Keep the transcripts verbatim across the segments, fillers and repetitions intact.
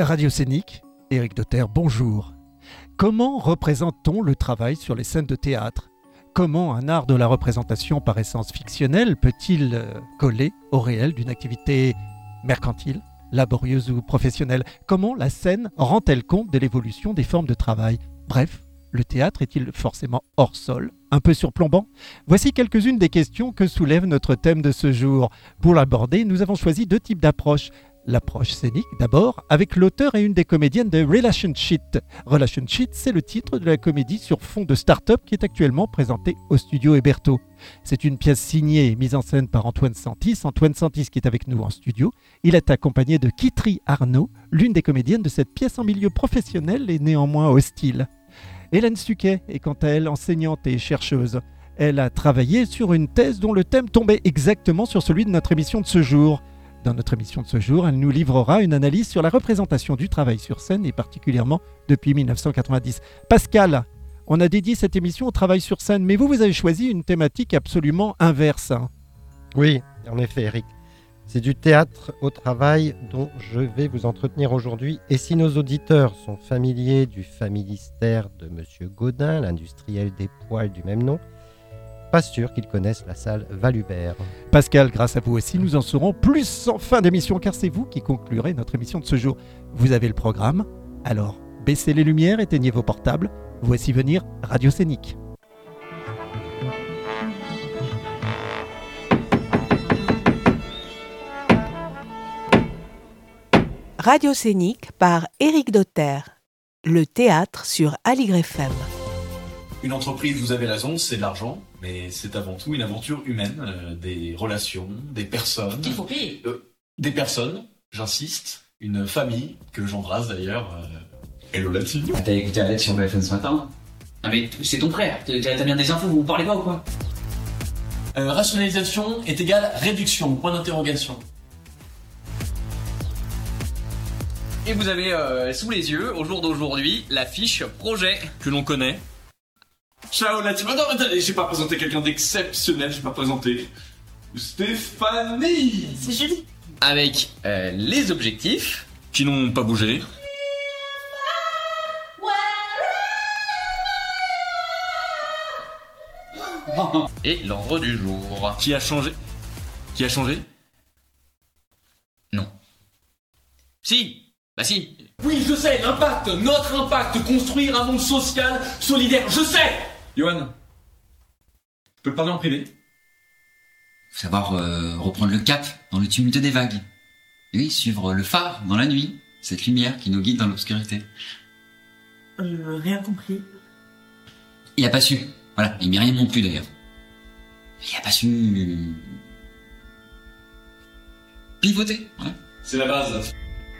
Radio Scénique, Éric Dotter, bonjour. Comment représente-t-on le travail sur les scènes de théâtre ? Comment un art de la représentation par essence fictionnelle peut-il euh, coller au réel d'une activité mercantile, laborieuse ou professionnelle ? Comment la scène rend-elle compte de l'évolution des formes de travail ? Bref, le théâtre est-il forcément hors sol, un peu surplombant ? Voici quelques-unes des questions que soulève notre thème de ce jour. Pour l'aborder, nous avons choisi deux types d'approches. L'approche scénique, d'abord, avec l'auteur et une des comédiennes de Relation Sheet. Relation Sheet, c'est le titre de la comédie sur fond de start-up qui est actuellement présentée au studio Héberto. C'est une pièce signée et mise en scène par Antoine Santis. Antoine Santis qui est avec nous en studio. Il est accompagné de Kitry Arnaud, l'une des comédiennes de cette pièce en milieu professionnel et néanmoins hostile. Hélène Suquet est quant à elle enseignante et chercheuse. Elle a travaillé sur une thèse dont le thème tombait exactement sur celui de notre émission de ce jour. Dans notre émission de ce jour, elle nous livrera une analyse sur la représentation du travail sur scène et particulièrement depuis dix-neuf cent quatre-vingt-dix. Pascal, on a dédié cette émission au travail sur scène, mais vous, vous avez choisi une thématique absolument inverse. Oui, en effet, Eric. C'est du théâtre au travail dont je vais vous entretenir aujourd'hui. Et si nos auditeurs sont familiers du familistère de Monsieur Gaudin, l'industriel des poils du même nom, pas sûr qu'ils connaissent la salle Valubert. Pascal, grâce à vous aussi, nous en saurons plus en fin d'émission, car c'est vous qui conclurez notre émission de ce jour. Vous avez le programme, alors baissez les lumières, éteignez vos portables. Voici venir Radio Scénique. Radio Scénique par Éric Dotter. Le théâtre sur Aligre F M. Une entreprise, vous avez raison, c'est de l'argent, mais c'est avant tout une aventure humaine, euh, des relations, des personnes. Il faut payer. Euh, des personnes, j'insiste, une famille, que j'embrasse d'ailleurs. Euh, hello là-dessus. Ah, t'as écouté Alex sur B F M ce matin ? Ah mais c'est ton frère, t'as, t'as bien des infos, vous vous parlez pas ou quoi ? euh, Rationalisation est égale réduction, point d'interrogation. Et vous avez euh, sous les yeux, au jour d'aujourd'hui, la fiche projet que l'on connaît. Ciao là-dessus. Oh, non, attendez, j'ai pas présenté quelqu'un d'exceptionnel, j'ai pas présenté Stéphanie. C'est joli. Avec euh, les objectifs qui n'ont pas bougé. Et l'ordre du jour. Qui a changé Qui a changé Non. Si. Bah si. Oui, je sais, l'impact, notre impact, construire un monde social, solidaire, je sais. Johan, tu peux te parler en privé ? Faut savoir euh, reprendre le cap dans le tumulte des vagues. Et oui, suivre le phare dans la nuit, cette lumière qui nous guide dans l'obscurité. Euh, rien compris. Il a pas su. Voilà, et Myriam non plus d'ailleurs. Il a pas su... pivoter, ouais. C'est la base.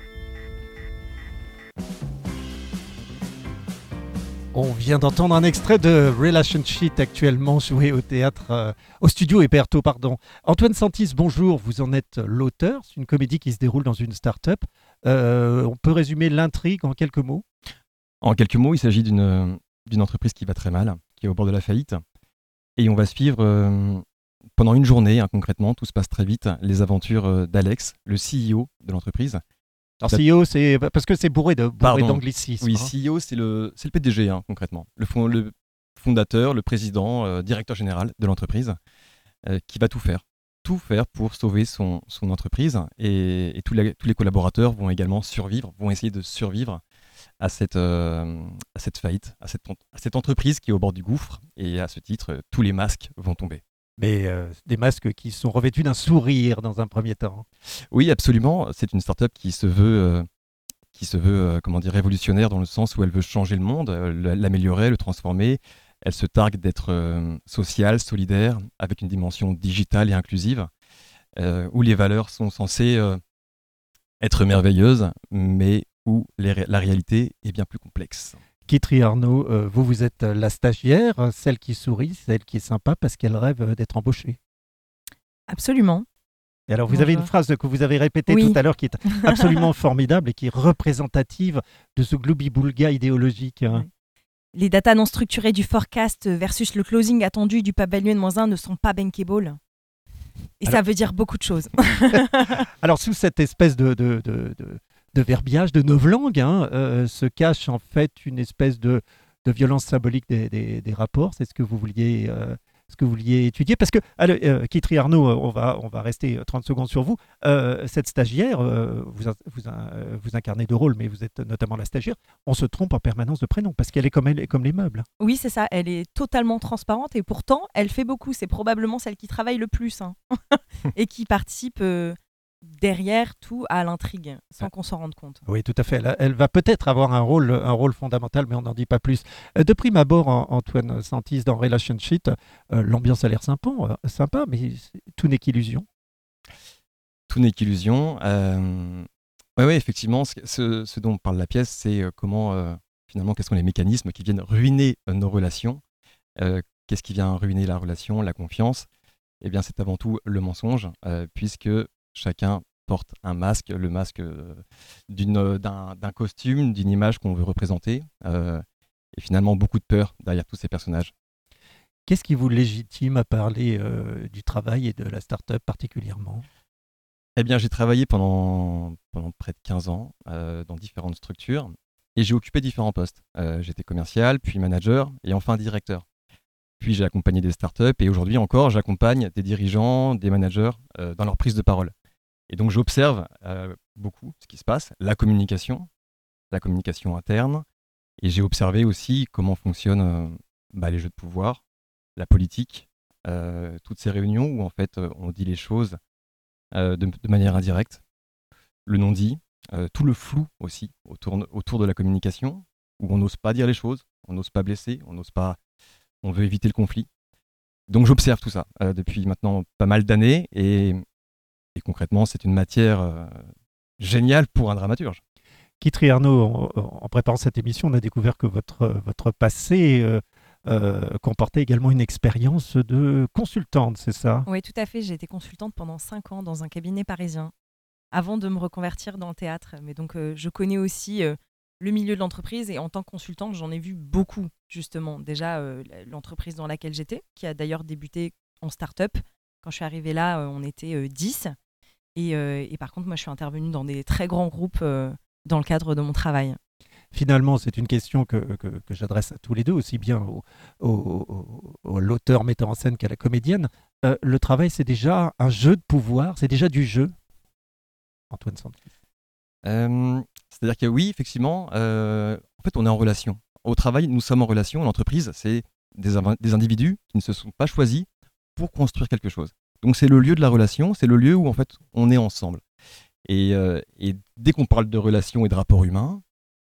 On vient d'entendre un extrait de Relation Sheet actuellement joué au théâtre, euh, au studio Héberto, pardon. Antoine Santis, bonjour, vous en êtes l'auteur. C'est une comédie qui se déroule dans une start-up. Euh, on peut résumer l'intrigue en quelques mots ? En quelques mots, il s'agit d'une, d'une entreprise qui va très mal, qui est au bord de la faillite. Et on va suivre euh, pendant une journée, hein, concrètement, tout se passe très vite, les aventures d'Alex, le C E O de l'entreprise. Alors C E O, c'est parce que c'est bourré, de, bourré d'anglicisme. Oui, hein. C E O, c'est le, c'est le P D G, hein, concrètement. Le, fond, le fondateur, le président, euh, directeur général de l'entreprise, euh, qui va tout faire. Tout faire pour sauver son, son entreprise. Et, et tous, les, tous les collaborateurs vont également survivre, vont essayer de survivre à cette, euh, à cette faillite, à cette, à cette entreprise qui est au bord du gouffre. Et à ce titre, tous les masques vont tomber. Mais euh, des masques qui sont revêtus d'un sourire dans un premier temps. Oui, absolument. C'est une start-up qui se veut, euh, qui se veut euh, comment dire, révolutionnaire dans le sens où elle veut changer le monde, euh, l'améliorer, le transformer. Elle se targue d'être euh, sociale, solidaire, avec une dimension digitale et inclusive, euh, où les valeurs sont censées euh, être merveilleuses, mais où les, la réalité est bien plus complexe. Kitry Arnaud, euh, vous, vous êtes la stagiaire, celle qui sourit, celle qui est sympa parce qu'elle rêve d'être embauchée. Absolument. Et alors, vous Bonjour. avez une phrase que vous avez répétée Oui. tout à l'heure qui est absolument formidable et qui est représentative de ce gloubi-boulga idéologique. Hein. Oui. Les datas non structurées du forecast versus le closing attendu du pavilion de moins un ne sont pas bankable. Et alors, ça veut dire beaucoup de choses. Alors, sous cette espèce de, de, de, de, de verbiage, de novlangue, hein, euh, se cache en fait une espèce de, de violence symbolique des, des, des rapports. C'est ce que vous vouliez, euh, ce que vous vouliez étudier. Parce que, allez, euh, Kitri Arnaud, on va, on va rester trente secondes sur vous. Euh, cette stagiaire, euh, vous, vous, vous incarnez deux rôles, mais vous êtes notamment la stagiaire. On se trompe en permanence de prénom parce qu'elle est comme, elle, comme les meubles. Oui, c'est ça. Elle est totalement transparente et pourtant, elle fait beaucoup. C'est probablement celle qui travaille le plus hein. et qui participe euh, derrière tout à l'intrigue sans qu'on s'en rende compte. Oui, tout à fait. Elle, elle va peut-être avoir un rôle, un rôle fondamental, mais on n'en dit pas plus. De prime abord, Antoine Santis, dans Relationship, euh, l'ambiance a l'air sympa, euh, sympa, mais tout n'est qu'illusion. Tout n'est qu'illusion. Euh... Oui, ouais, effectivement, ce, ce, ce dont parle la pièce, c'est euh, comment, euh, finalement, quels sont les mécanismes qui viennent ruiner euh, nos relations. Euh, qu'est-ce qui vient ruiner la relation, la confiance ? Eh bien, c'est avant tout le mensonge, euh, puisque chacun porte un masque, le masque euh, d'une, d'un, d'un costume, d'une image qu'on veut représenter, euh, et finalement beaucoup de peur derrière tous ces personnages. Qu'est-ce qui vous légitime à parler euh, du travail et de la start-up particulièrement ? Eh bien, j'ai travaillé pendant, pendant près de quinze ans euh, dans différentes structures et j'ai occupé différents postes. Euh, j'étais commercial, puis manager et enfin directeur. Puis j'ai accompagné des startups et aujourd'hui encore, j'accompagne des dirigeants, des managers euh, dans leur prise de parole. Et donc, j'observe euh, beaucoup ce qui se passe, la communication, la communication interne, et j'ai observé aussi comment fonctionnent euh, bah, les jeux de pouvoir, la politique, euh, toutes ces réunions où en fait on dit les choses euh, de, de manière indirecte, le non-dit, euh, tout le flou aussi autour, autour de la communication, où on n'ose pas dire les choses, on n'ose pas blesser, on n'ose pas, on veut éviter le conflit. Donc j'observe tout ça euh, depuis maintenant pas mal d'années et, et concrètement c'est une matière euh, géniale pour un dramaturge. Kitri Arnaud, en, en préparant cette émission, on a découvert que votre, votre passé euh, euh, comportait également une expérience de consultante, c'est ça ? Oui, tout à fait. J'ai été consultante pendant cinq ans dans un cabinet parisien avant de me reconvertir dans le théâtre. Mais donc, euh, je connais aussi euh, le milieu de l'entreprise et en tant que consultante, j'en ai vu beaucoup, justement. Déjà, euh, l'entreprise dans laquelle j'étais, qui a d'ailleurs débuté en start-up. Quand je suis arrivée là, euh, on était euh, dix. Et, euh, et par contre, moi, je suis intervenue dans des très grands groupes euh, dans le cadre de mon travail. Finalement, c'est une question que, que, que j'adresse à tous les deux, aussi bien au, au, au, au l'auteur metteur en scène qu'à la comédienne. Euh, le travail, c'est déjà un jeu de pouvoir, c'est déjà du jeu. Antoine Santis. Euh, c'est-à-dire que oui, effectivement, euh, en fait, on est en relation. Au travail, nous sommes en relation. L'entreprise, c'est des, des individus qui ne se sont pas choisis pour construire quelque chose. Donc, c'est le lieu de la relation, c'est le lieu où en fait, on est ensemble. Et, euh, et dès qu'on parle de relations et de rapports humains,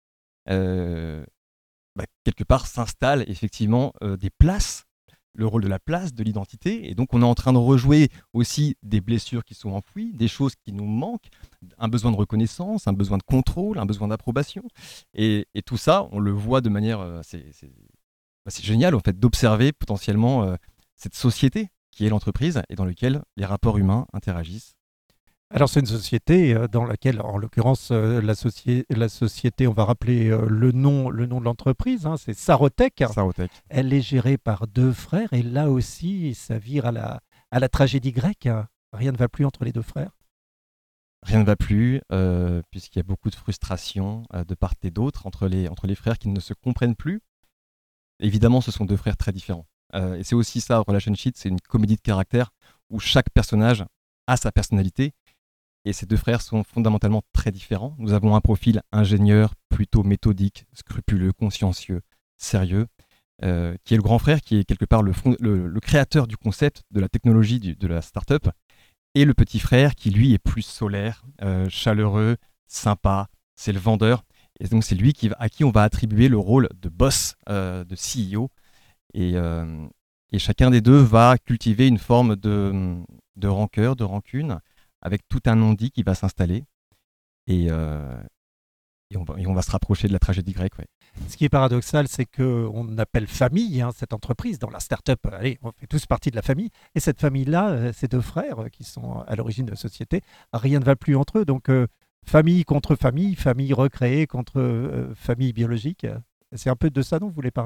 euh, bah, quelque part s'installent effectivement euh, des places, le rôle de la place, de l'identité. Et donc on est en train de rejouer aussi des blessures qui sont enfouies, des choses qui nous manquent, un besoin de reconnaissance, un besoin de contrôle, un besoin d'approbation. Et, et tout ça, on le voit de manière euh, assez, c'est, bah, c'est génial en fait d'observer potentiellement euh, cette société qui est l'entreprise et dans laquelle les rapports humains interagissent. Alors c'est une société dans laquelle, en l'occurrence, la, soci- la société, on va rappeler le nom, le nom de l'entreprise, hein, c'est Sarotech. Sarotech. Elle est gérée par deux frères et là aussi, ça vire à la, à la tragédie grecque. Rien ne va plus entre les deux frères. Rien ne va plus, euh, puisqu'il y a beaucoup de frustration euh, de part et d'autre entre les, entre les frères qui ne se comprennent plus. Évidemment, ce sont deux frères très différents. Euh, et c'est aussi ça, Relationship, c'est une comédie de caractère où chaque personnage a sa personnalité. Et ces deux frères sont fondamentalement très différents. Nous avons un profil ingénieur, plutôt méthodique, scrupuleux, consciencieux, sérieux, euh, qui est le grand frère, qui est quelque part le, fond, le, le créateur du concept, de la technologie, du, de la start-up, et le petit frère qui, lui, est plus solaire, euh, chaleureux, sympa, c'est le vendeur. Et donc, c'est lui qui, à qui on va attribuer le rôle de boss, euh, de C E O. Et, euh, et chacun des deux va cultiver une forme de, de rancœur, de rancune, avec tout un non-dit qui va s'installer. Et, euh, et, on va, et on va se rapprocher de la tragédie grecque. Ouais. Ce qui est paradoxal, c'est qu'on appelle famille hein, cette entreprise. Dans la start-up, allez, on fait tous partie de la famille. Et cette famille-là, ces deux frères qui sont à l'origine de la société, rien ne va plus entre eux. Donc, euh, famille contre famille, famille recréée contre euh, famille biologique. C'est un peu de ça dont vous voulez parler ?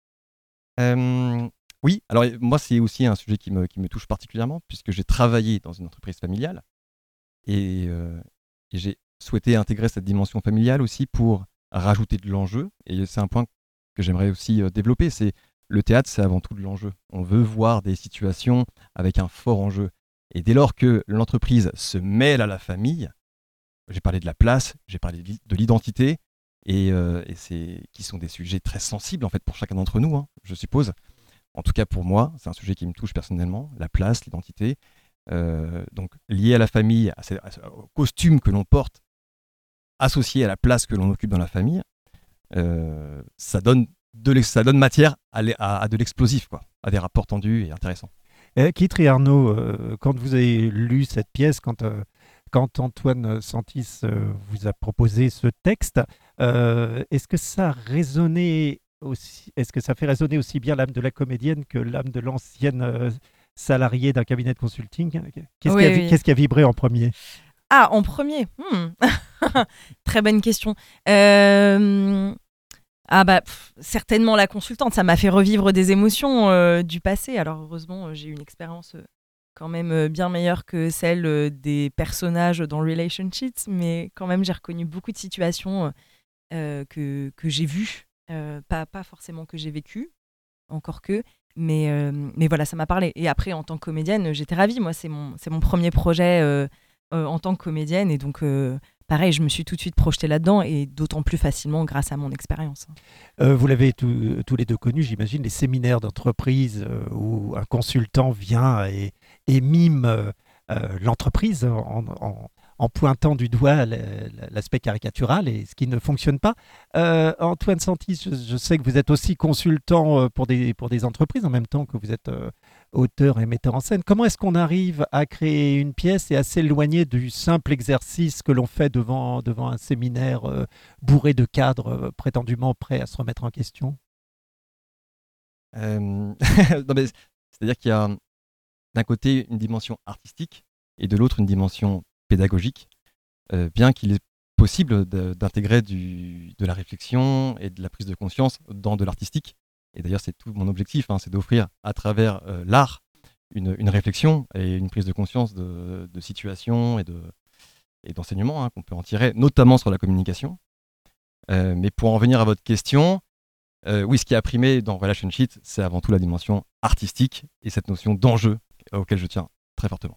euh, Oui, alors moi, c'est aussi un sujet qui me, qui me touche particulièrement, puisque j'ai travaillé dans une entreprise familiale. Et, euh, et j'ai souhaité intégrer cette dimension familiale aussi pour rajouter de l'enjeu. Et c'est un point que j'aimerais aussi euh, développer, c'est le théâtre, c'est avant tout de l'enjeu. On veut voir des situations avec un fort enjeu. Et dès lors que l'entreprise se mêle à la famille, j'ai parlé de la place, j'ai parlé de l'identité, et, euh, et c'est, qui sont des sujets très sensibles en fait pour chacun d'entre nous, hein, je suppose. En tout cas pour moi, c'est un sujet qui me touche personnellement, la place, l'identité. Euh, donc lié à la famille, à ce, à ce, au costume que l'on porte, associé à la place que l'on occupe dans la famille, euh, ça, donne de ça donne matière à, à, à de l'explosif, quoi, à des rapports tendus et intéressants. Eh, Kitri Arnaud, euh, quand vous avez lu cette pièce, quand, euh, quand Antoine Santis euh, vous a proposé ce texte, euh, est-ce que ça résonnait aussi, est-ce que ça fait résonner aussi bien l'âme de la comédienne que l'âme de l'ancienne euh, salariée d'un cabinet de consulting? Qu'est-ce, oui, qui a, oui. qu'est-ce qui a vibré en premier? Ah, en premier hmm. Très bonne question. Euh... Ah bah pff, certainement la consultante, ça m'a fait revivre des émotions euh, du passé. Alors heureusement, euh, j'ai eu une expérience euh, quand même euh, bien meilleure que celle euh, des personnages dans Relationships, mais quand même j'ai reconnu beaucoup de situations euh, que, que j'ai vues, euh, pas, pas forcément que j'ai vécues, encore que, mais, euh, mais voilà, ça m'a parlé. Et après, en tant que comédienne, j'étais ravie. Moi, c'est mon, c'est mon premier projet euh, euh, en tant que comédienne, et donc... Euh, Pareil, je me suis tout de suite projetée là-dedans et d'autant plus facilement grâce à mon expérience. Euh, vous l'avez tout, tous les deux connu, j'imagine, les séminaires d'entreprise euh, où un consultant vient et, et mime euh, l'entreprise en, en, en pointant du doigt l'aspect caricatural et ce qui ne fonctionne pas. Euh, Antoine Santis, je, je sais que vous êtes aussi consultant pour des, pour des entreprises en même temps que vous êtes euh, auteur et metteur en scène. Comment est-ce qu'on arrive à créer une pièce et à s'éloigner du simple exercice que l'on fait devant, devant un séminaire euh, bourré de cadres euh, prétendument prêts à se remettre en question? euh... non, mais C'est-à-dire qu'il y a d'un côté une dimension artistique et de l'autre une dimension pédagogique, euh, bien qu'il est possible de, d'intégrer du, de la réflexion et de la prise de conscience dans de l'artistique. Et d'ailleurs, c'est tout mon objectif, hein, c'est d'offrir à travers euh, l'art une, une réflexion et une prise de conscience de, de situation et, de, et d'enseignement hein, qu'on peut en tirer, notamment sur la communication. Euh, mais pour en venir à votre question, euh, oui, ce qui a primé dans Relationships, c'est avant tout la dimension artistique et cette notion d'enjeu auquel je tiens très fortement.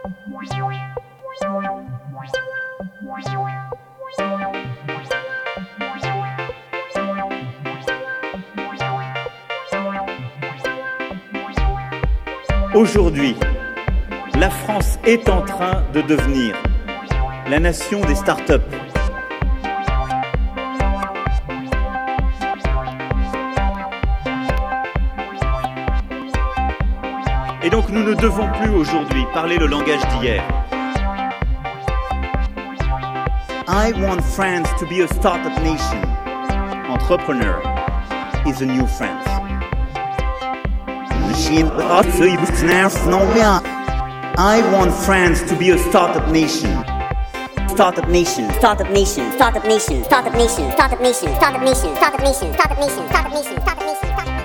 Aujourd'hui, la France est en train de devenir la nation des startups. Et donc nous ne devons plus aujourd'hui parler le langage d'hier. I want France to be a startup nation. Entrepreneur is a new France. I want France to be a startup nation. Startup nation, startup nation, startup nation, startup nation, startup nation, startup nation, startup nation, startup nation, startup nation, startup nation, startup nation.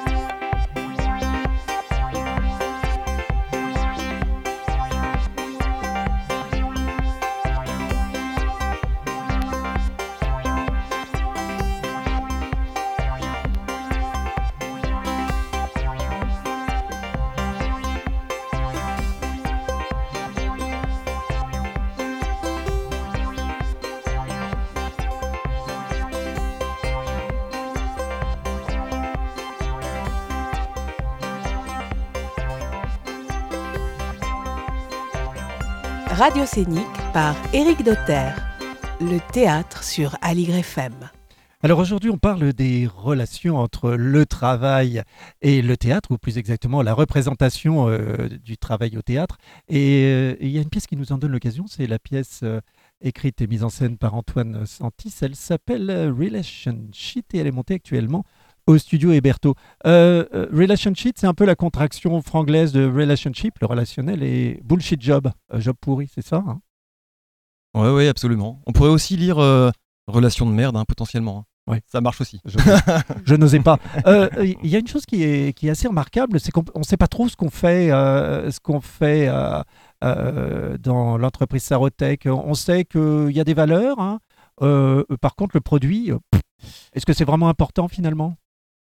Radio Scénique par Éric Dotter, le théâtre sur Aligre F M. Alors aujourd'hui, on parle des relations entre le travail et le théâtre, ou plus exactement la représentation euh, du travail au théâtre. Et euh, il y a une pièce qui nous en donne l'occasion, c'est la pièce euh, écrite et mise en scène par Antoine Santis. Elle s'appelle Relationship et elle est montée actuellement au studio Héberto. Euh, euh, Relationship, c'est un peu la contraction franglaise de relationship, le relationnel, et bullshit job, euh, job pourri, c'est ça hein? Oui, ouais, absolument. On pourrait aussi lire euh, relation de merde, hein, potentiellement. Hein. Ouais. Ça marche aussi. Je, je n'osais pas. Il euh, y a une chose qui est, qui est assez remarquable, c'est qu'on ne sait pas trop ce qu'on fait, euh, ce qu'on fait euh, euh, dans l'entreprise Sarotech. On sait qu'il y a des valeurs. Hein. Euh, par contre, le produit, euh, est-ce que c'est vraiment important finalement ?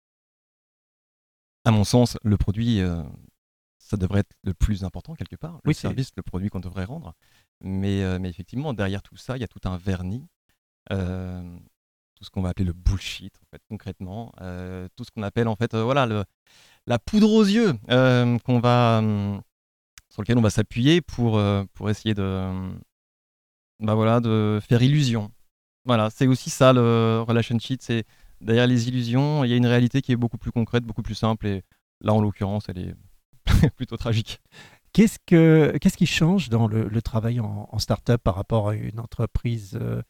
À mon sens, le produit, euh, ça devrait être le plus important quelque part. Le Oui, service, c'est... le produit qu'on devrait rendre. Mais, euh, mais effectivement, derrière tout ça, il y a tout un vernis. Euh, tout ce qu'on va appeler le bullshit, en fait, concrètement. Euh, tout ce qu'on appelle, en fait, euh, voilà, le, la poudre aux yeux euh, qu'on va, euh, sur lequel on va s'appuyer pour, euh, pour essayer de, euh, bah voilà, de faire illusion. Voilà, c'est aussi ça, le relation sheet. C'est derrière les illusions, il y a une réalité qui est beaucoup plus concrète, beaucoup plus simple. Et là, en l'occurrence, elle est plutôt tragique. Qu'est-ce, que, qu'est-ce qui change dans le, le travail en, en start-up par rapport à une entreprise euh,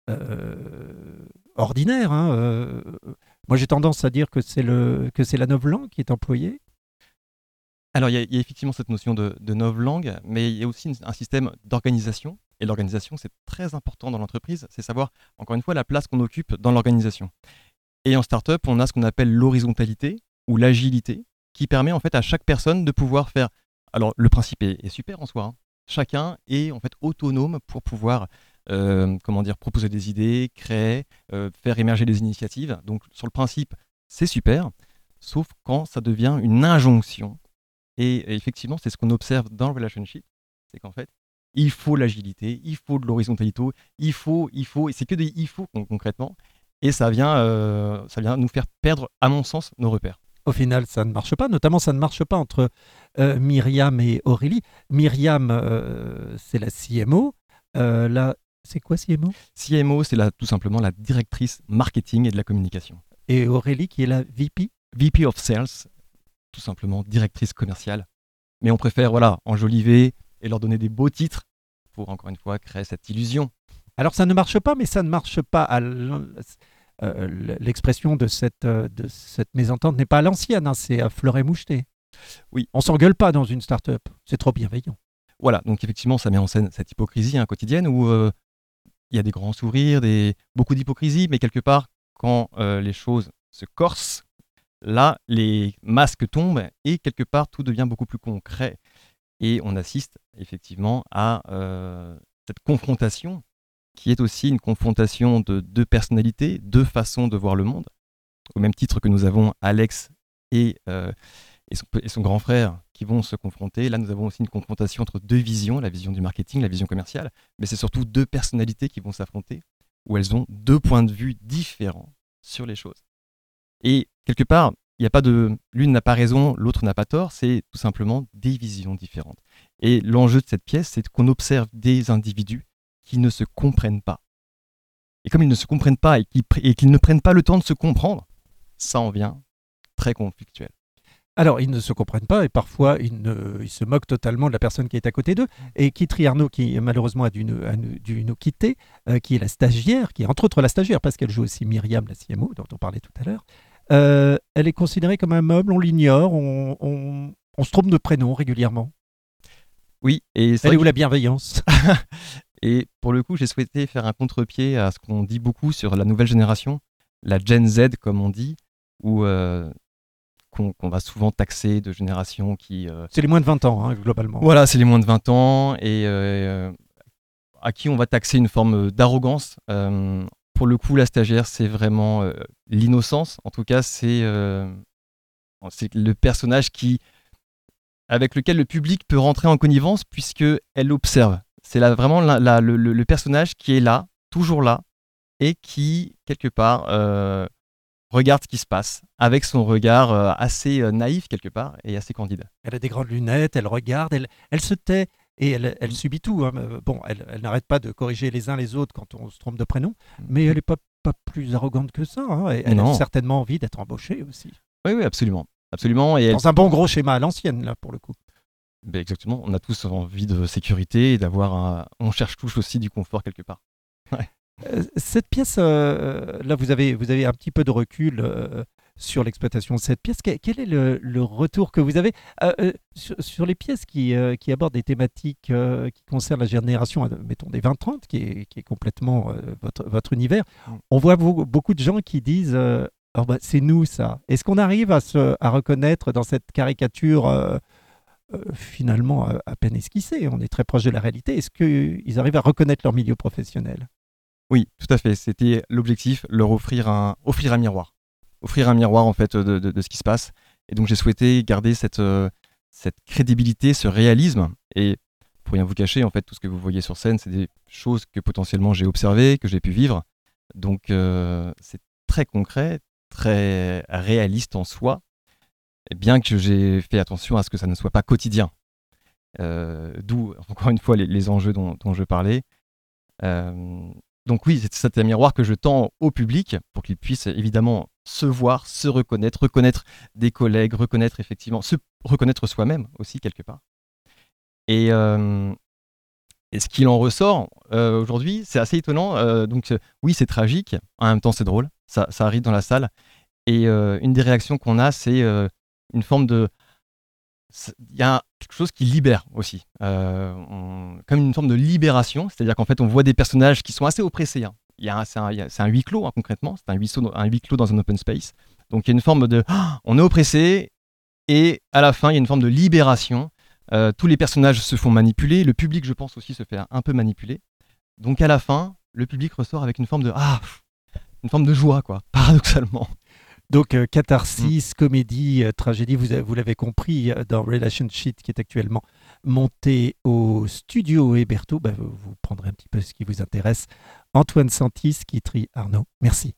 euh, ordinaire hein, euh, Moi, j'ai tendance à dire que c'est, le, que c'est la novlangue qui est employée. Alors, il y, y a effectivement cette notion de, de novlangue, mais il y a aussi une, un système d'organisation. Et l'organisation, c'est très important dans l'entreprise. C'est savoir, encore une fois, la place qu'on occupe dans l'organisation. Et en start-up, on a ce qu'on appelle l'horizontalité ou l'agilité, qui permet en fait à chaque personne de pouvoir faire... Alors, le principe est, est super en soi. Hein. Chacun est en fait autonome pour pouvoir euh, comment dire, proposer des idées, créer, euh, faire émerger des initiatives. Donc, sur le principe, c'est super, sauf quand ça devient une injonction. Et, et effectivement, c'est ce qu'on observe dans le relationship, c'est qu'en fait, il faut l'agilité, il faut de l'horizontalité, il faut, il faut, et c'est que des il faut concrètement, et ça vient, euh, ça vient nous faire perdre, à mon sens, nos repères. Au final, ça ne marche pas. Notamment, ça ne marche pas entre euh, Myriam et Aurélie. Myriam, euh, c'est la C M O. Euh, là, c'est quoi C M O ? C M O, c'est la, tout simplement la directrice marketing et de la communication. Et Aurélie, qui est la V P ? V P of Sales, tout simplement directrice commerciale. Mais on préfère voilà, enjoliver et leur donner des beaux titres pour, encore une fois, créer cette illusion. Alors, ça ne marche pas, mais ça ne marche pas à Euh, l'expression de cette, euh, de cette mésentente n'est pas à l'ancienne, hein, c'est à fleuret moucheté. Oui. On s'engueule pas dans une start-up, c'est trop bienveillant. Voilà, donc effectivement, ça met en scène cette hypocrisie hein, quotidienne où il euh, y a des grands sourires, des... beaucoup d'hypocrisie, mais quelque part, quand euh, les choses se corsent, là, les masques tombent et quelque part, tout devient beaucoup plus concret. Et on assiste effectivement à euh, cette confrontation qui est aussi une confrontation de deux personnalités, deux façons de voir le monde. Au même titre que nous avons Alex et, euh, et, son, et son grand frère qui vont se confronter, là nous avons aussi une confrontation entre deux visions, la vision du marketing, la vision commerciale, mais c'est surtout deux personnalités qui vont s'affronter, où elles ont deux points de vue différents sur les choses. Et quelque part, il n'y a pas de... l'une n'a pas raison, l'autre n'a pas tort, c'est tout simplement des visions différentes. Et l'enjeu de cette pièce, c'est qu'on observe des individus qui ne se comprennent pas. Et comme ils ne se comprennent pas et qu'ils, et qu'ils ne prennent pas le temps de se comprendre, ça en vient très conflictuel. Alors, ils ne se comprennent pas et parfois, ils, ne, ils se moquent totalement de la personne qui est à côté d'eux. Et Kitri Arnaud, qui malheureusement a dû nous, a dû nous quitter, euh, qui est la stagiaire, qui est entre autres la stagiaire, parce qu'elle joue aussi Myriam, la C M O, dont on parlait tout à l'heure, euh, elle est considérée comme un meuble, on l'ignore, on, on, on se trompe de prénom régulièrement. Oui, et c'est elle est où la bienveillance? Et pour le coup, j'ai souhaité faire un contre-pied à ce qu'on dit beaucoup sur la nouvelle génération, la Gen Z, comme on dit, où euh, qu'on, qu'on va souvent taxer de génération qui... Euh... C'est les moins de vingt ans, hein, globalement. Voilà, c'est les moins de vingt ans, et euh, à qui on va taxer une forme d'arrogance. Euh, pour le coup, la stagiaire, c'est vraiment euh, l'innocence. En tout cas, c'est, euh, c'est le personnage qui, avec lequel le public peut rentrer en connivence, puisqu'elle observe. C'est là, vraiment la, la, le, le personnage qui est là, toujours là, et qui, quelque part, euh, regarde ce qui se passe, avec son regard euh, assez euh, naïf, quelque part, et assez candide. Elle a des grandes lunettes, elle regarde, elle, elle se tait, et elle, elle subit tout. Hein. Bon, elle, elle n'arrête pas de corriger les uns les autres quand on se trompe de prénom, mais elle n'est pas, pas plus arrogante que ça. Hein. Elle non. a certainement envie d'être embauchée aussi. Oui, oui, absolument. absolument. Et Dans elle... un bon gros schéma à l'ancienne, là, pour le coup. Ben exactement, on a tous envie de sécurité et d'avoir un... On cherche tous aussi du confort quelque part. Ouais. Euh, cette pièce, euh, là vous avez, vous avez un petit peu de recul euh, sur l'exploitation de cette pièce. Quel, quel est le, le retour que vous avez euh, euh, sur, sur les pièces qui, euh, qui abordent des thématiques euh, qui concernent la génération, mettons des vingt trente, qui est, qui est complètement euh, votre, votre univers. On voit beaucoup, beaucoup de gens qui disent euh, oh bah, c'est nous ça. Est-ce qu'on arrive à, se, à reconnaître dans cette caricature euh, euh, finalement à, à peine esquissé. On est très proche de la réalité. Est-ce qu'ils arrivent à reconnaître leur milieu professionnel ? Oui, tout à fait. C'était l'objectif, leur offrir un, offrir un miroir. Offrir un miroir, en fait, de, de, de ce qui se passe. Et donc, j'ai souhaité garder cette, euh, cette crédibilité, ce réalisme. Et pour rien vous cacher, en fait, tout ce que vous voyez sur scène, c'est des choses que potentiellement j'ai observées, que j'ai pu vivre. Donc, euh, c'est très concret, très réaliste en soi, bien que j'ai fait attention à ce que ça ne soit pas quotidien. Euh, d'où, encore une fois, les, les enjeux dont, dont je parlais. Euh, donc oui, c'est, c'est un miroir que je tends au public pour qu'il puisse évidemment se voir, se reconnaître, reconnaître des collègues, reconnaître effectivement, se reconnaître soi-même aussi quelque part. Et, euh, et ce qu'il en ressort euh, aujourd'hui, c'est assez étonnant. Euh, donc euh, oui, c'est tragique, en même temps c'est drôle, ça, ça arrive dans la salle. Et euh, une des réactions qu'on a, c'est euh, une forme de... Il y a quelque chose qui libère aussi, euh, on, comme une forme de libération, c'est-à-dire qu'en fait on voit des personnages qui sont assez oppressés. Hein. Il y a, c'est, un, il y a, c'est un huis clos hein, concrètement, c'est un huis, un huis clos dans un open space. Donc il y a une forme de... Oh, on est oppressé et à la fin il y a une forme de libération. Euh, tous les personnages se font manipuler, le public je pense aussi se fait un peu manipuler. Donc à la fin, le public ressort avec une forme de... Ah, une forme de joie quoi, paradoxalement. Donc, euh, catharsis, mmh. comédie, euh, tragédie, vous, avez, vous l'avez compris, euh, dans Relationship, qui est actuellement monté au studio Héberto, bah, vous, vous prendrez un petit peu ce qui vous intéresse. Antoine Santis, qui trie Arnaud. Merci.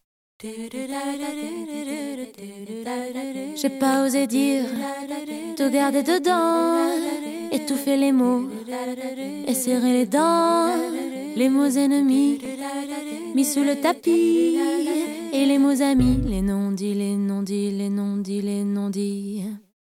J'ai pas osé dire, te garder dedans, étouffer les mots, et serrer les dents, les mots ennemis, mis sous le tapis, et les mots amis, les non-dits, les non-dits, les non-dits, les non-dits.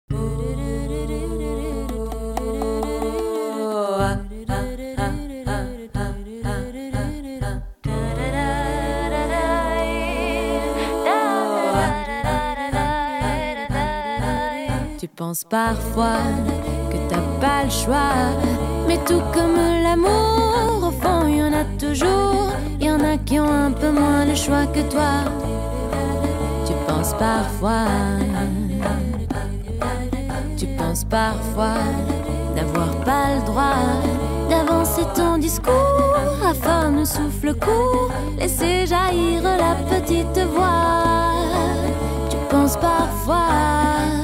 Tu penses parfois que t'as pas le choix, mais tout comme l'amour, au fond y en a toujours. Y en a qui ont un peu moins le choix que toi. Tu penses parfois, tu penses parfois d'avoir pas le droit d'avancer ton discours à forme de souffle court, laisser jaillir la petite voix. Tu penses parfois.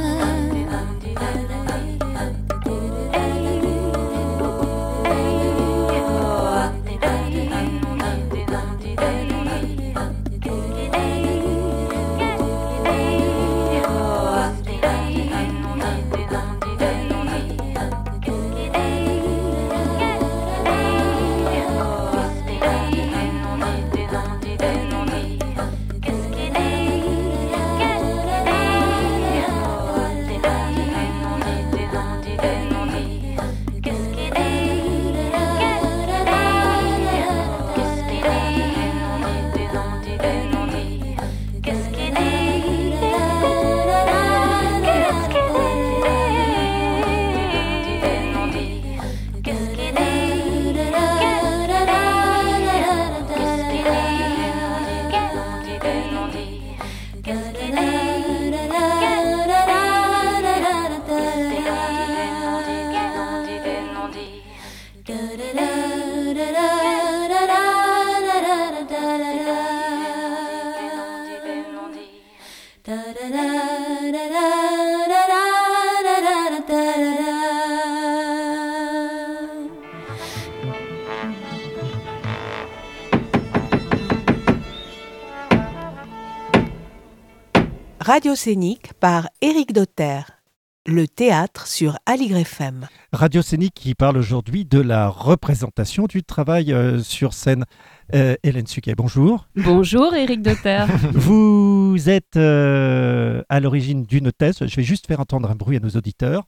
Radio Scénique par Éric Dauter. Le théâtre sur Aligre F M. Radio Scénique qui parle aujourd'hui de la représentation du travail euh, sur scène. Euh, Hélène Suquet, bonjour. Bonjour Éric Dauter. Vous êtes euh, à l'origine d'une thèse. Je vais juste faire entendre un bruit à nos auditeurs.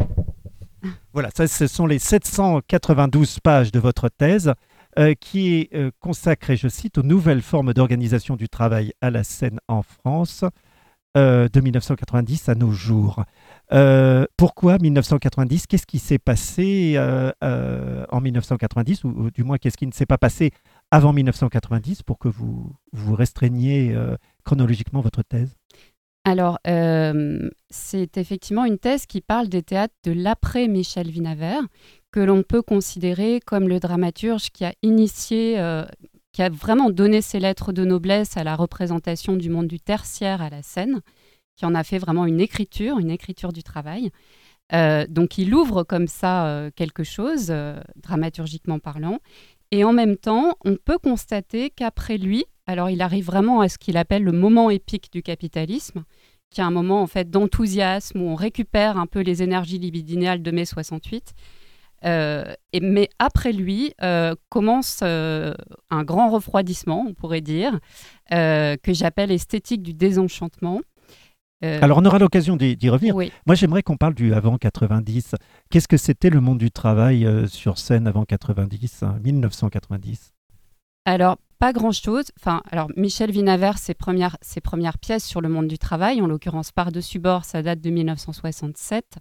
Voilà, ça, ce sont les sept cent quatre-vingt-douze pages de votre thèse euh, qui est euh, consacrée, je cite, aux nouvelles formes d'organisation du travail à la scène en France. Euh, de mille neuf cent quatre-vingt-dix à nos jours. Euh, pourquoi mille neuf cent quatre-vingt-dix ? Qu'est-ce qui s'est passé euh, euh, en mille neuf cent quatre-vingt-dix, ou, ou du moins qu'est-ce qui ne s'est pas passé avant mille neuf cent quatre-vingt-dix pour que vous, vous restreigniez euh, chronologiquement votre thèse ? Alors, euh, c'est effectivement une thèse qui parle des théâtres de l'après-Michel Vinaver, que l'on peut considérer comme le dramaturge qui a initié, euh, qui a vraiment donné ses lettres de noblesse à la représentation du monde du tertiaire à la scène, qui en a fait vraiment une écriture, une écriture du travail. Euh, donc, il ouvre comme ça euh, quelque chose, euh, dramaturgiquement parlant. Et en même temps, on peut constater qu'après lui, alors il arrive vraiment à ce qu'il appelle le moment épique du capitalisme, qui est un moment en fait d'enthousiasme où on récupère un peu les énergies libidinales de mai soixante-huit. Euh, et, mais après lui euh, commence euh, un grand refroidissement, on pourrait dire, euh, que j'appelle esthétique du désenchantement. Euh, Alors on aura l'occasion d'y, d'y revenir. Oui. Moi j'aimerais qu'on parle du avant quatre-vingt-dix. Qu'est-ce que c'était le monde du travail euh, sur scène avant quatre-vingt-dix, hein, dix-neuf cent quatre-vingt-dix? Alors, pas grand-chose. Enfin, alors, Michel Vinaver, ses premières, ses premières pièces sur le monde du travail, en l'occurrence Par-dessus bord, ça date de dix-neuf cent soixante-sept.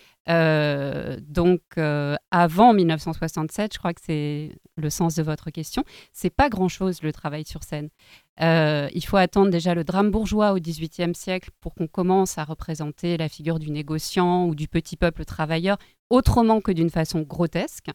Euh, donc, euh, avant dix-neuf cent soixante-sept, je crois que c'est le sens de votre question, c'est pas grand-chose le travail sur scène. Euh, il faut attendre déjà le drame bourgeois au dix-huitième siècle pour qu'on commence à représenter la figure du négociant ou du petit peuple travailleur autrement que d'une façon grotesque.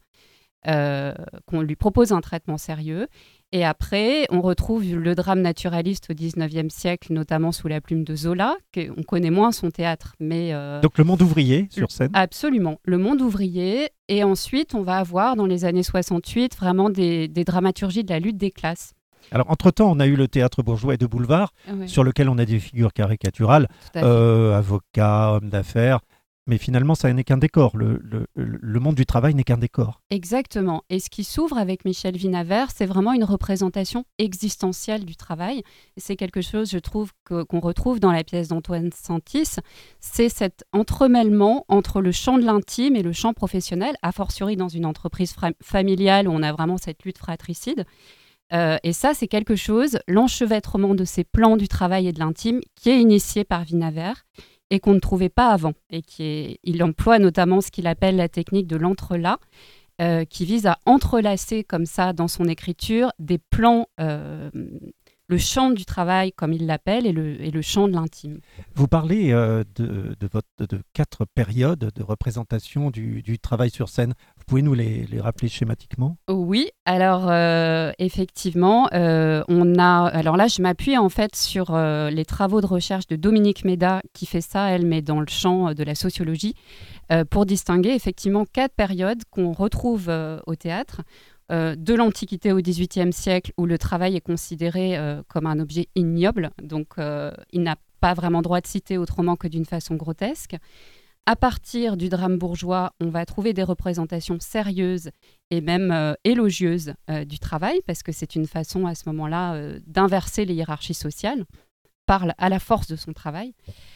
Euh, qu'on lui propose un traitement sérieux. Et après, on retrouve le drame naturaliste au dix-neuvième siècle, notamment sous la plume de Zola, qu'on connaît moins son théâtre. Mais, euh, Donc le monde ouvrier sur scène? Absolument, le monde ouvrier. Et ensuite, on va avoir dans les années soixante-huit vraiment des, des dramaturgies de la lutte des classes. Alors, entre-temps, on a eu le théâtre bourgeois et de boulevard, Ouais. sur lequel on a des figures caricaturales, Tout à fait. euh, avocats, hommes d'affaires. Mais finalement, ça n'est qu'un décor. Le, le, le monde du travail n'est qu'un décor. Exactement. Et ce qui s'ouvre avec Michel Vinaver, c'est vraiment une représentation existentielle du travail. Et c'est quelque chose, je trouve, que, qu'on retrouve dans la pièce d'Antoine Santis. C'est cet entremêlement entre le champ de l'intime et le champ professionnel, a fortiori dans une entreprise fra- familiale où on a vraiment cette lutte fratricide. Euh, et ça, c'est quelque chose, l'enchevêtrement de ces plans du travail et de l'intime, qui est initié par Vinaver et qu'on ne trouvait pas avant. Et qui est, il emploie notamment ce qu'il appelle la technique de l'entrelac, euh, qui vise à entrelacer comme ça dans son écriture des plans, euh, le champ du travail comme il l'appelle et le, et le champ de l'intime. Vous parlez euh, de, de, votre, de quatre périodes de représentation du, du travail sur scène. Vous pouvez nous les, les rappeler schématiquement? Oui, alors euh, effectivement, euh, on a. Alors là, je m'appuie en fait sur euh, les travaux de recherche de Dominique Méda, qui fait ça, elle, mais dans le champ de la sociologie, euh, pour distinguer effectivement quatre périodes qu'on retrouve euh, au théâtre. Euh, de l'Antiquité au dix-huitième siècle, où le travail est considéré euh, comme un objet ignoble, donc euh, il n'a pas vraiment droit de citer autrement que d'une façon grotesque. À partir du drame bourgeois, on va trouver des représentations sérieuses et même euh, élogieuses euh, du travail, parce que c'est une façon à ce moment-là euh, d'inverser les hiérarchies sociales, parle à la force de son travail.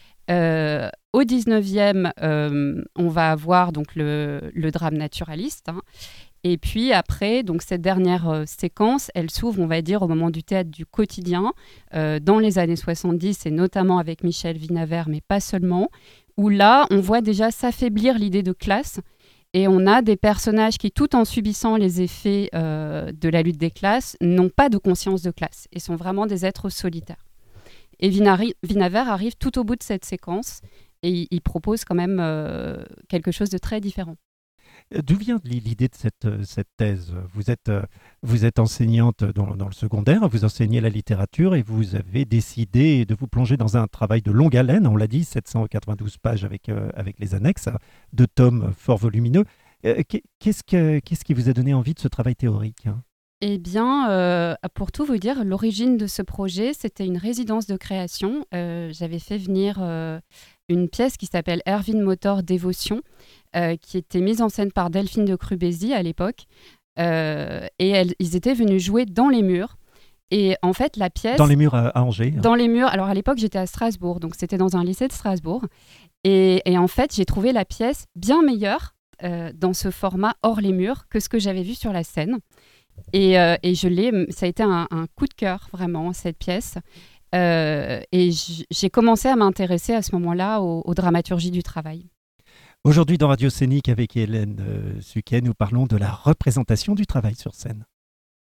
Euh, au dix-neuvième, euh, on va avoir donc le, le drame naturaliste, hein. Et puis après, donc cette dernière euh, séquence, elle s'ouvre, on va dire, au moment du théâtre du quotidien, euh, dans les années soixante-dix, et notamment avec Michel Vinaver, mais pas seulement, où là, on voit déjà s'affaiblir l'idée de classe, et on a des personnages qui, tout en subissant les effets euh, de la lutte des classes, n'ont pas de conscience de classe, et sont vraiment des êtres solitaires. Et Vinari- Vinaver arrive tout au bout de cette séquence, et il, il propose quand même euh, quelque chose de très différent. D'où vient l'idée de cette, cette thèse? Vous êtes, vous êtes enseignante dans, dans le secondaire, vous enseignez la littérature et vous avez décidé de vous plonger dans un travail de longue haleine, on l'a dit, sept cent quatre-vingt-douze pages avec, euh, avec les annexes, deux tomes fort volumineux. Euh, qu'est-ce, que, qu'est-ce qui vous a donné envie de ce travail théorique, hein? Eh bien, euh, pour tout vous dire, l'origine de ce projet, c'était une résidence de création. Euh, j'avais fait venir euh, une pièce qui s'appelle Erwin Motor Dévotion, euh, qui était mise en scène par Delphine de Crubézy à l'époque. Euh, et elles, ils étaient venus jouer dans les murs. Et en fait, la pièce... Dans les murs à, à Angers. Dans les murs. Alors, à l'époque, j'étais à Strasbourg, donc c'était dans un lycée de Strasbourg. Et, et en fait, j'ai trouvé la pièce bien meilleure euh, dans ce format hors les murs que ce que j'avais vu sur la scène. Et, euh, et je l'ai, ça a été un, un coup de cœur, vraiment, cette pièce. Euh, et j- j'ai commencé à m'intéresser à ce moment-là aux, aux dramaturgies du travail. Aujourd'hui, dans Radio Scénique, avec Hélène euh, Suquet, nous parlons de la représentation du travail sur scène.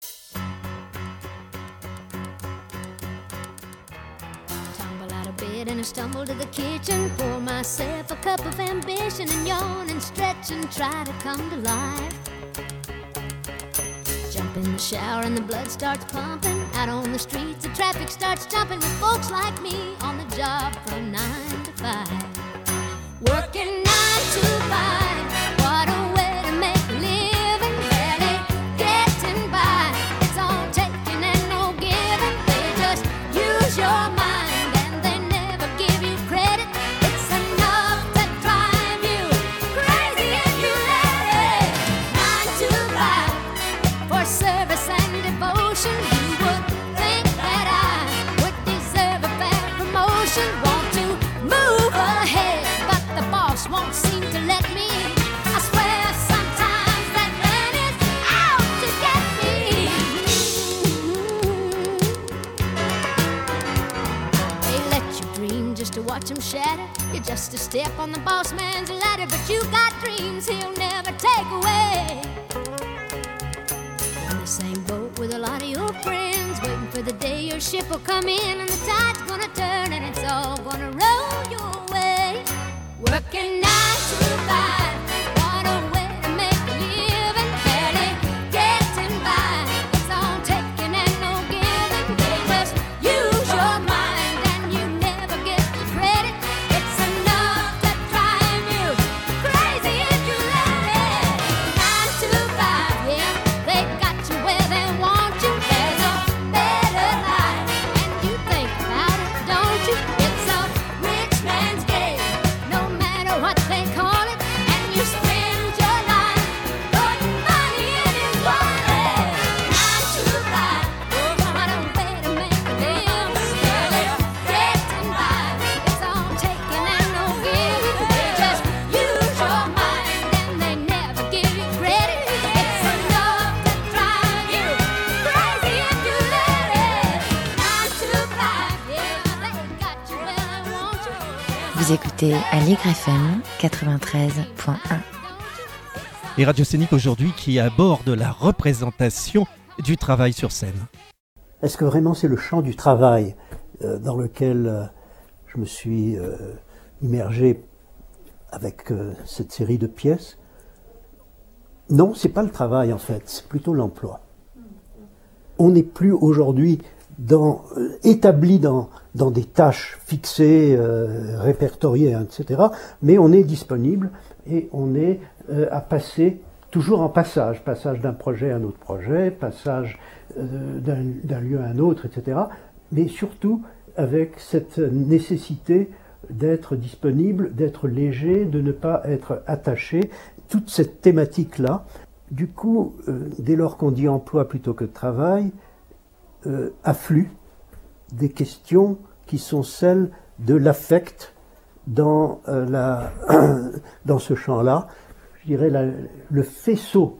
Tumble out of bed and gonna stumble to the kitchen, pour myself a cup of ambition, and yawn and stretch and try to come to life. Jump in the shower and the blood starts pumping. Out on the streets, the traffic starts jumping with folks like me on the job from nine to five. Working nine to five, what a way to make a living. Barely getting by, it's all taking and no giving. They just use your mind and they never give you credit. It's enough to drive you crazy if you let it. Nine to five, for service and devotion, you would think that I would deserve a fair promotion. Want to move ahead, but the boss won't seem to let me. I swear sometimes that man is out to get me. They let you dream just to watch him shatter. You're just a step on the boss man's ladder, but you got dreams he'll never take away. In the same boat with a lot of your friends, waiting for the day your ship will come in and the tide's gonna turn and it's all gonna roll your way. Working nine to five, what a way to make a living. Barely getting by, it's all taking and no giving. They just use your mind and you never get the credit. It's enough to drive you crazy if you let it. Nine to five, yeah, they got you where they want you. There's a better life, and you think about it, don't you? It's a rich man's game, no matter what they call it, and you spend your life putting money in his wallet. Nine to five, what a way to make a living. Barely getting by, it's all taking and no giving. They just use your mind and they never give you credit. It's enough to drive you crazy if you let it. Nine to five, yeah, they got you where they want you. Vous écoutez Aligre F M quatre-vingt-treize point un. Et Radio Scénique aujourd'hui qui aborde la représentation du travail sur scène. Est-ce que vraiment c'est le champ du travail euh, dans lequel euh, je me suis euh, immergé avec euh, cette série de pièces? Non, c'est pas le travail en fait, c'est plutôt l'emploi. On n'est plus aujourd'hui dans, euh, établi dans, dans des tâches fixées, euh, répertoriées, et cetera. Mais on est disponible et on est euh, à passer, toujours en passage, passage d'un projet à un autre projet, passage euh, d'un, d'un lieu à un autre, et cetera. Mais surtout avec cette nécessité d'être disponible, d'être léger, de ne pas être attaché. Toute cette thématique-là, du coup, euh, dès lors qu'on dit emploi plutôt que travail, euh, affluent des questions qui sont celles de l'affect dans, euh, la, dans ce champ-là. Je dirais la, le faisceau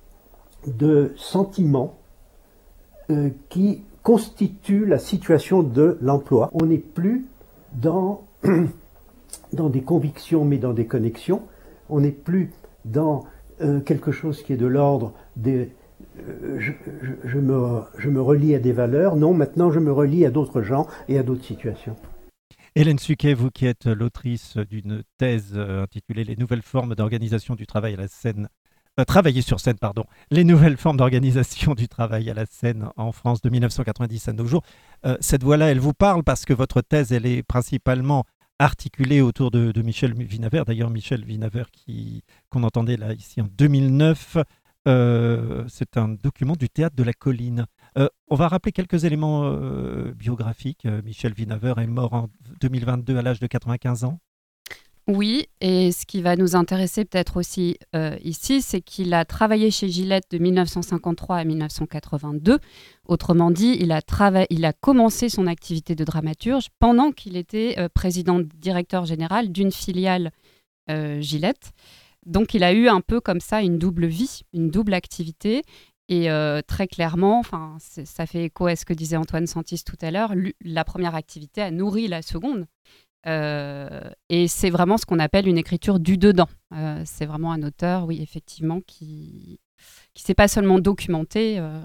de sentiments euh, qui constitue la situation de l'emploi. On n'est plus dans, dans des convictions mais dans des connexions. On n'est plus dans euh, quelque chose qui est de l'ordre des... Euh, je, je, je, me, je me relie à des valeurs. Non, maintenant je me relie à d'autres gens et à d'autres situations. Hélène Suquet, vous qui êtes l'autrice d'une thèse intitulée « Les nouvelles formes d'organisation du travail à la scène », euh, travailler sur scène, pardon, les nouvelles formes d'organisation du travail à la scène en France de mille neuf cent quatre-vingt-dix à nos jours. Euh, cette voix-là, elle vous parle parce que votre thèse, elle est principalement articulée autour de, de Michel Vinaver. D'ailleurs, Michel Vinaver, qui, qu'on entendait là ici en deux mille neuf, euh, c'est un document du Théâtre de la Colline. Euh, on va rappeler quelques éléments euh, biographiques. Euh, Michel Vinaver est mort en deux mille vingt-deux à l'âge de quatre-vingt-quinze ans. Oui, et ce qui va nous intéresser peut-être aussi euh, ici, c'est qu'il a travaillé chez Gillette de mille neuf cent cinquante-trois à mille neuf cent quatre-vingt-deux. Autrement dit, il a, trava- il a commencé son activité de dramaturge pendant qu'il était euh, président-directeur général d'une filiale euh, Gillette. Donc il a eu un peu comme ça une double vie, une double activité. Et euh, très clairement, ça fait écho à ce que disait Antoine Santis tout à l'heure, la première activité a nourri la seconde. Euh, et c'est vraiment ce qu'on appelle une écriture du dedans. Euh, c'est vraiment un auteur, oui, effectivement, qui qui s'est pas seulement documenté. Euh...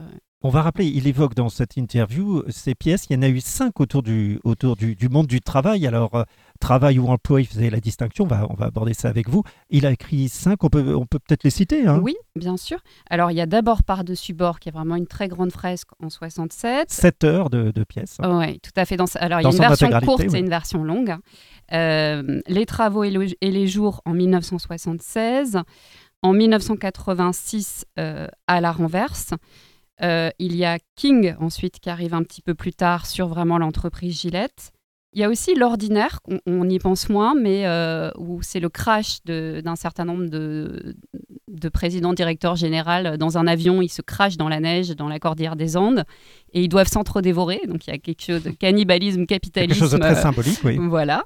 On va rappeler, il évoque dans cette interview ces pièces, il y en a eu cinq autour du, autour du, du monde du travail. Alors, euh, travail ou emploi, il faisait la distinction, on va, on va aborder ça avec vous. Il a écrit cinq, on peut, on peut peut-être les citer. Hein. Oui, bien sûr. Alors, il y a d'abord Par-dessus bord, qui est vraiment une très grande fresque en soixante-sept. Sept heures de, de pièces. Hein. Oui, tout à fait. Dans, alors, dans il y a une version courte oui. et une version longue. Euh, les travaux et, le, et les jours en mille neuf cent soixante-seize. En mille neuf cent quatre-vingt-six, euh, à la renverse. Euh, il y a King, ensuite, qui arrive un petit peu plus tard sur vraiment l'entreprise Gillette. Il y a aussi l'ordinaire, on, on y pense moins, mais euh, où c'est le crash de, d'un certain nombre de, de présidents, directeurs généraux. Dans un avion, ils se crachent dans la neige, dans la cordillère des Andes, et ils doivent s'entre-dévorer. Donc il y a quelque chose de cannibalisme, capitalisme. Quelque chose de très symbolique, oui. Voilà.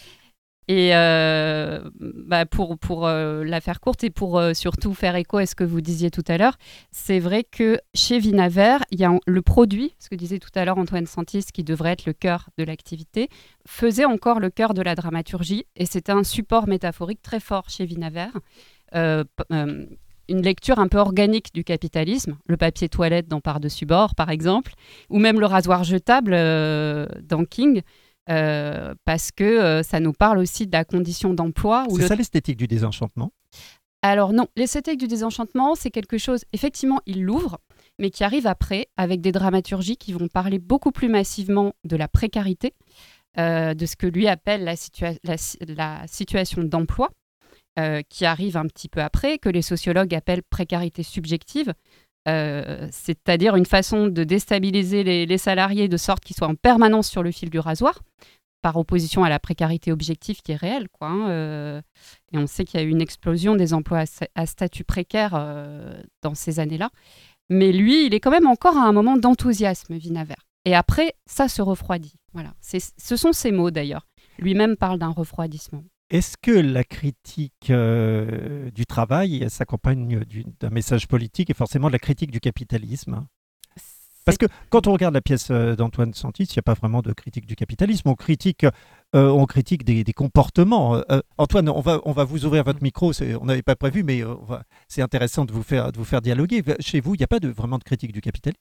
Et euh, bah pour, pour euh, la faire courte et pour euh, surtout faire écho à ce que vous disiez tout à l'heure, c'est vrai que chez Vinaver, il y a le produit, ce que disait tout à l'heure Antoine Santis, qui devrait être le cœur de l'activité, faisait encore le cœur de la dramaturgie, et c'était un support métaphorique très fort chez Vinaver. Euh, euh, une lecture un peu organique du capitalisme, le papier toilette dans Par-dessus bord, par exemple, ou même le rasoir jetable euh, dans King. Euh, parce que euh, ça nous parle aussi de la condition d'emploi. C'est le... ça l'esthétique du désenchantement ? Alors non, l'esthétique du désenchantement, c'est quelque chose, effectivement, il l'ouvre, mais qui arrive après avec des dramaturgies qui vont parler beaucoup plus massivement de la précarité, euh, de ce que lui appelle la, situa- la, la situation d'emploi, euh, qui arrive un petit peu après, que les sociologues appellent précarité subjective. Euh, c'est-à-dire une façon de déstabiliser les, les salariés de sorte qu'ils soient en permanence sur le fil du rasoir, par opposition à la précarité objective qui est réelle, quoi, hein, euh, et on sait qu'il y a eu une explosion des emplois à, à statut précaire euh, dans ces années-là. Mais lui, il est quand même encore à un moment d'enthousiasme, Vinaver. Et après, ça se refroidit. Voilà. C'est, ce sont ses mots, d'ailleurs. Lui-même parle d'un refroidissement. Est-ce que la critique euh, du travail s'accompagne du, d'un message politique et forcément de la critique du capitalisme ? Parce que quand on regarde la pièce d'Antoine Santis, il n'y a pas vraiment de critique du capitalisme. On critique, euh, on critique des, des comportements. Euh, Antoine, on va, on va vous ouvrir votre micro. C'est, on n'avait pas prévu, mais euh, on va, c'est intéressant de vous faire, de vous faire dialoguer. Chez vous, il n'y a pas de, vraiment de critique du capitalisme ?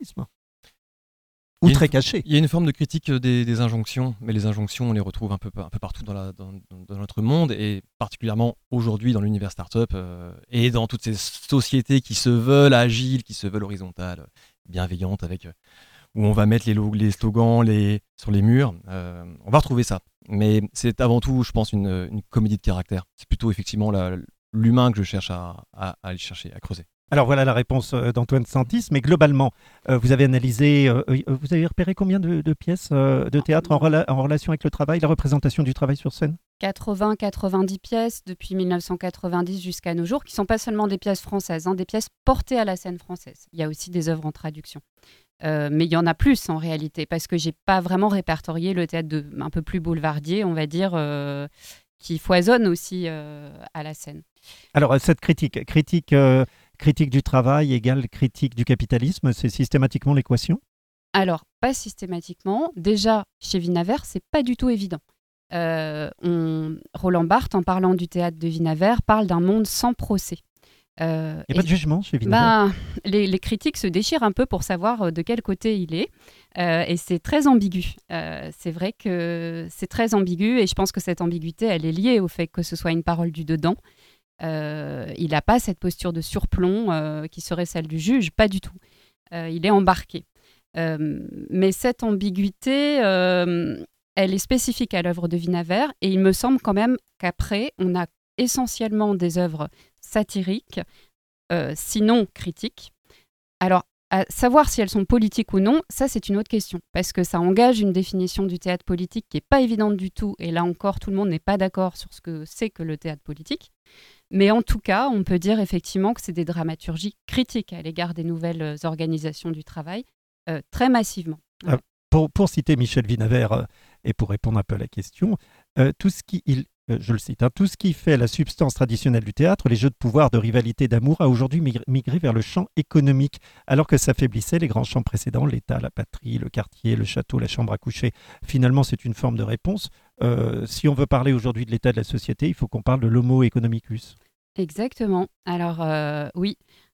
Ou très caché. Il y a une forme de critique des, des injonctions, mais les injonctions, on les retrouve un peu, un peu partout dans, la, dans, dans notre monde, et particulièrement aujourd'hui dans l'univers startup, euh, et dans toutes ces sociétés qui se veulent agiles, qui se veulent horizontales, bienveillantes, avec, euh, où on va mettre les, log- les slogans les, sur les murs. Euh, on va retrouver ça. Mais c'est avant tout, je pense, une, une comédie de caractère. C'est plutôt effectivement la, l'humain que je cherche à, à, à aller chercher, à creuser. Alors voilà la réponse d'Antoine Santis, mais globalement, euh, vous avez analysé, euh, vous avez repéré combien de, de pièces euh, de théâtre en, rela- en relation avec le travail, la représentation du travail sur scène ? quatre-vingts à quatre-vingt-dix pièces depuis mille neuf cent quatre-vingt-dix jusqu'à nos jours, qui ne sont pas seulement des pièces françaises, hein, des pièces portées à la scène française. Il y a aussi des œuvres en traduction. Euh, mais il y en a plus en réalité, parce que je n'ai pas vraiment répertorié le théâtre de, un peu plus boulevardier, on va dire, euh, qui foisonne aussi euh, à la scène. Alors cette critique, critique... Euh... Critique du travail égale critique du capitalisme, c'est systématiquement l'équation ? Alors, pas systématiquement. Déjà, chez Vinaver, c'est pas du tout évident. Euh, on... Roland Barthes, en parlant du théâtre de Vinaver, parle d'un monde sans procès. Euh, Il n'y a pas de jugement chez Vinaver ? Bah, les, les critiques se déchirent un peu pour savoir de quel côté il est. Euh, et c'est très ambigu. Euh, c'est vrai que c'est très ambigu, et je pense que cette ambiguïté, elle est liée au fait que ce soit une parole du dedans. Euh, il n'a pas cette posture de surplomb euh, qui serait celle du juge, pas du tout. Euh, il est embarqué. Euh, mais cette ambiguïté, euh, elle est spécifique à l'œuvre de Vinaver, et il me semble quand même qu'après, on a essentiellement des œuvres satiriques, euh, sinon critiques. Alors, à savoir si elles sont politiques ou non, ça c'est une autre question, parce que ça engage une définition du théâtre politique qui n'est pas évidente du tout, et là encore, tout le monde n'est pas d'accord sur ce que c'est que le théâtre politique. Mais en tout cas, on peut dire effectivement que c'est des dramaturgies critiques à l'égard des nouvelles organisations du travail, euh, très massivement. Ouais. Euh, pour, pour citer Michel Vinaver, euh, et pour répondre un peu à la question, euh, tout ce qui, il, euh, je le cite, hein, tout ce qui fait la substance traditionnelle du théâtre, les jeux de pouvoir, de rivalité, d'amour, a aujourd'hui migré vers le champ économique, alors que s'affaiblissait les grands champs précédents, l'État, la patrie, le quartier, le château, la chambre à coucher. Finalement, c'est une forme de réponse. Euh, si on veut parler aujourd'hui de l'état de la société, il faut qu'on parle de l'homo economicus. Exactement. Alors euh, oui,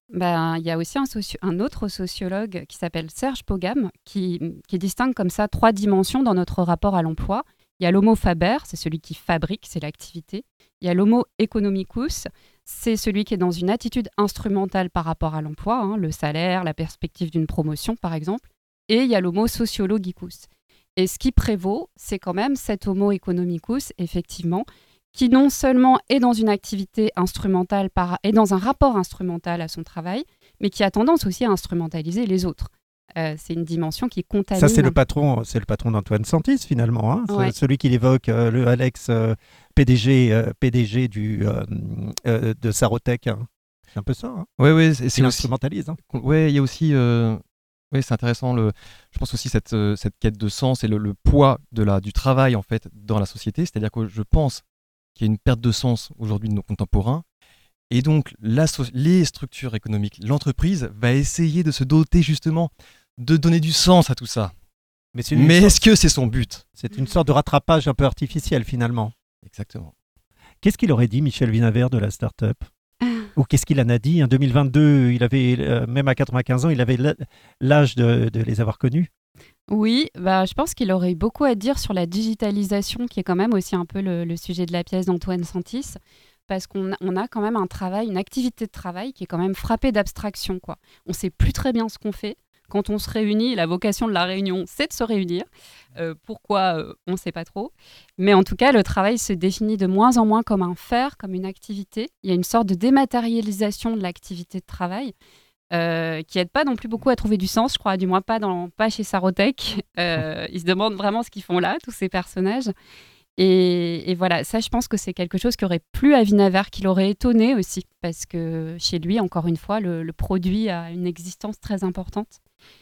Ben, il y a aussi un, socio- un autre sociologue qui s'appelle Serge Pogam qui, qui distingue comme ça trois dimensions dans notre rapport à l'emploi. Il y a l'homo faber, c'est celui qui fabrique, c'est l'activité. Il y a l'homo economicus, c'est celui qui est dans une attitude instrumentale par rapport à l'emploi, hein, le salaire, la perspective d'une promotion par exemple. Et il y a l'homo sociologicus. Et ce qui prévaut, c'est quand même cet homo economicus, effectivement, qui non seulement est dans une activité instrumentale, par, est dans un rapport instrumental à son travail, mais qui a tendance aussi à instrumentaliser les autres. Euh, c'est une dimension qui contamine. Ça, c'est le patron, c'est le patron d'Antoine Santis, finalement. Hein, ouais. Celui qu'il évoque, euh, le Alex, euh, P D G, euh, P D G du, euh, euh, de Sarotech. Hein. C'est un peu ça. Hein. Oui, oui, c'est, c'est il instrumentalise. Hein. Oui, il y a aussi... Euh... Oui, c'est intéressant. Le, je pense aussi cette, euh, cette quête de sens et le, le poids de la, du travail en fait dans la société. C'est-à-dire que je pense qu'il y a une perte de sens aujourd'hui de nos contemporains. Et donc, la so- les structures économiques, l'entreprise va essayer de se doter justement de donner du sens à tout ça. Mais, c'est Mais sorte... est-ce que c'est son but ? C'est une sorte de rattrapage un peu artificiel finalement. Exactement. Qu'est-ce qu'il aurait dit Michel Vinaver de la start-up ? Ou qu'est-ce qu'il en a dit ? En deux mille vingt-deux, il avait, euh, même à quatre-vingt-quinze ans, il avait l'âge de, de les avoir connus. Oui, bah, je pense qu'il aurait eu beaucoup à dire sur la digitalisation, qui est quand même aussi un peu le, le sujet de la pièce d'Antoine Santis, parce qu'on a, on a quand même un travail, une activité de travail qui est quand même frappée d'abstraction, quoi. On ne sait plus très bien ce qu'on fait. Quand on se réunit, la vocation de la réunion, c'est de se réunir. Euh, pourquoi, euh, on ne sait pas trop. Mais en tout cas, le travail se définit de moins en moins comme un faire, comme une activité. Il y a une sorte de dématérialisation de l'activité de travail euh, qui n'aide pas non plus beaucoup à trouver du sens, je crois, du moins pas, dans, pas chez Sarotech. Euh, ils se demandent vraiment ce qu'ils font là, tous ces personnages. Et, et voilà, ça, je pense que c'est quelque chose qui aurait plu à Vinaver, qui l'aurait étonné aussi, parce que chez lui, encore une fois, le, le produit a une existence très importante.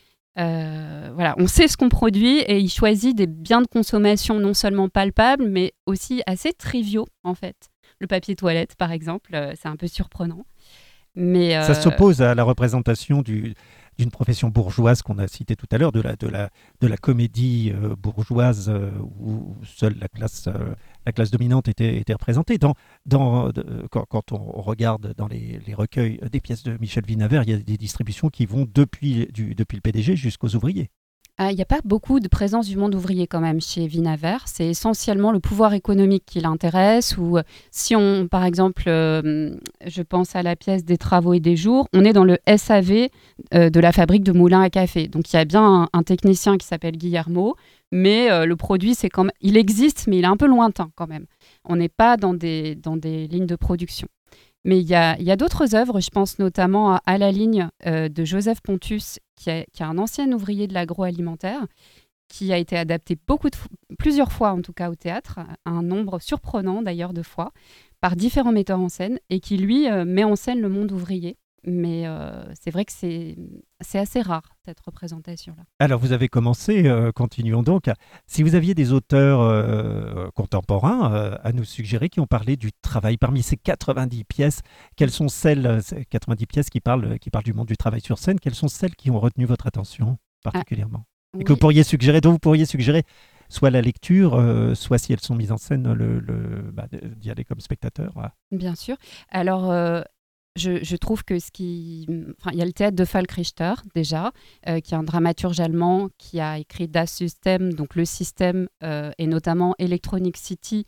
Euh, voilà, on sait ce qu'on produit et il choisit des biens de consommation non seulement palpables, mais aussi assez triviaux, en fait. Le papier toilette, par exemple, euh, c'est un peu surprenant. Mais, euh... Ça s'oppose à la représentation du, d'une profession bourgeoise qu'on a citée tout à l'heure, de la, de la, de la comédie euh, bourgeoise euh, où seule la classe, euh, la classe dominante était, était représentée. Dans, dans, de, quand, quand on regarde dans les, les recueils des pièces de Michel Vinaver, il y a des distributions qui vont depuis, du, depuis le P D G jusqu'aux ouvriers. Il n'y a pas beaucoup de présence du monde ouvrier quand même chez Vinaver. C'est essentiellement le pouvoir économique qui l'intéresse. Ou si on, par exemple, euh, je pense à la pièce des travaux et des jours, on est dans le S A V euh, de la fabrique de moulins à café. Donc il y a bien un, un technicien qui s'appelle Guillermo, mais euh, le produit, c'est quand même, il existe, mais il est un peu lointain quand même. On n'est pas dans des, dans des lignes de production. Mais il y a, y a d'autres œuvres, je pense notamment à, à la ligne euh, de Joseph Pontus, qui, a, qui est un ancien ouvrier de l'agroalimentaire, qui a été adapté beaucoup de, plusieurs fois en tout cas au théâtre, un nombre surprenant d'ailleurs de fois, par différents metteurs en scène, et qui lui euh, met en scène le monde ouvrier. Mais euh, c'est vrai que c'est, c'est assez rare, cette représentation-là. Alors, vous avez commencé, euh, continuons donc. Si vous aviez des auteurs euh, contemporains euh, à nous suggérer qui ont parlé du travail, parmi ces quatre-vingt-dix pièces, quelles sont celles, ces quatre-vingt-dix pièces qui parlent, qui parlent du monde du travail sur scène, quelles sont celles qui ont retenu votre attention particulièrement ah, Et oui. que vous pourriez suggérer, dont vous pourriez suggérer soit la lecture, euh, soit si elles sont mises en scène, le, le, bah, d'y aller comme spectateur. Voilà. Bien sûr. Alors... Euh... Je, je trouve que ce qui... Enfin, il y a le théâtre de Falk Richter, déjà, euh, qui est un dramaturge allemand qui a écrit Das System, donc le système, euh, et notamment Electronic City.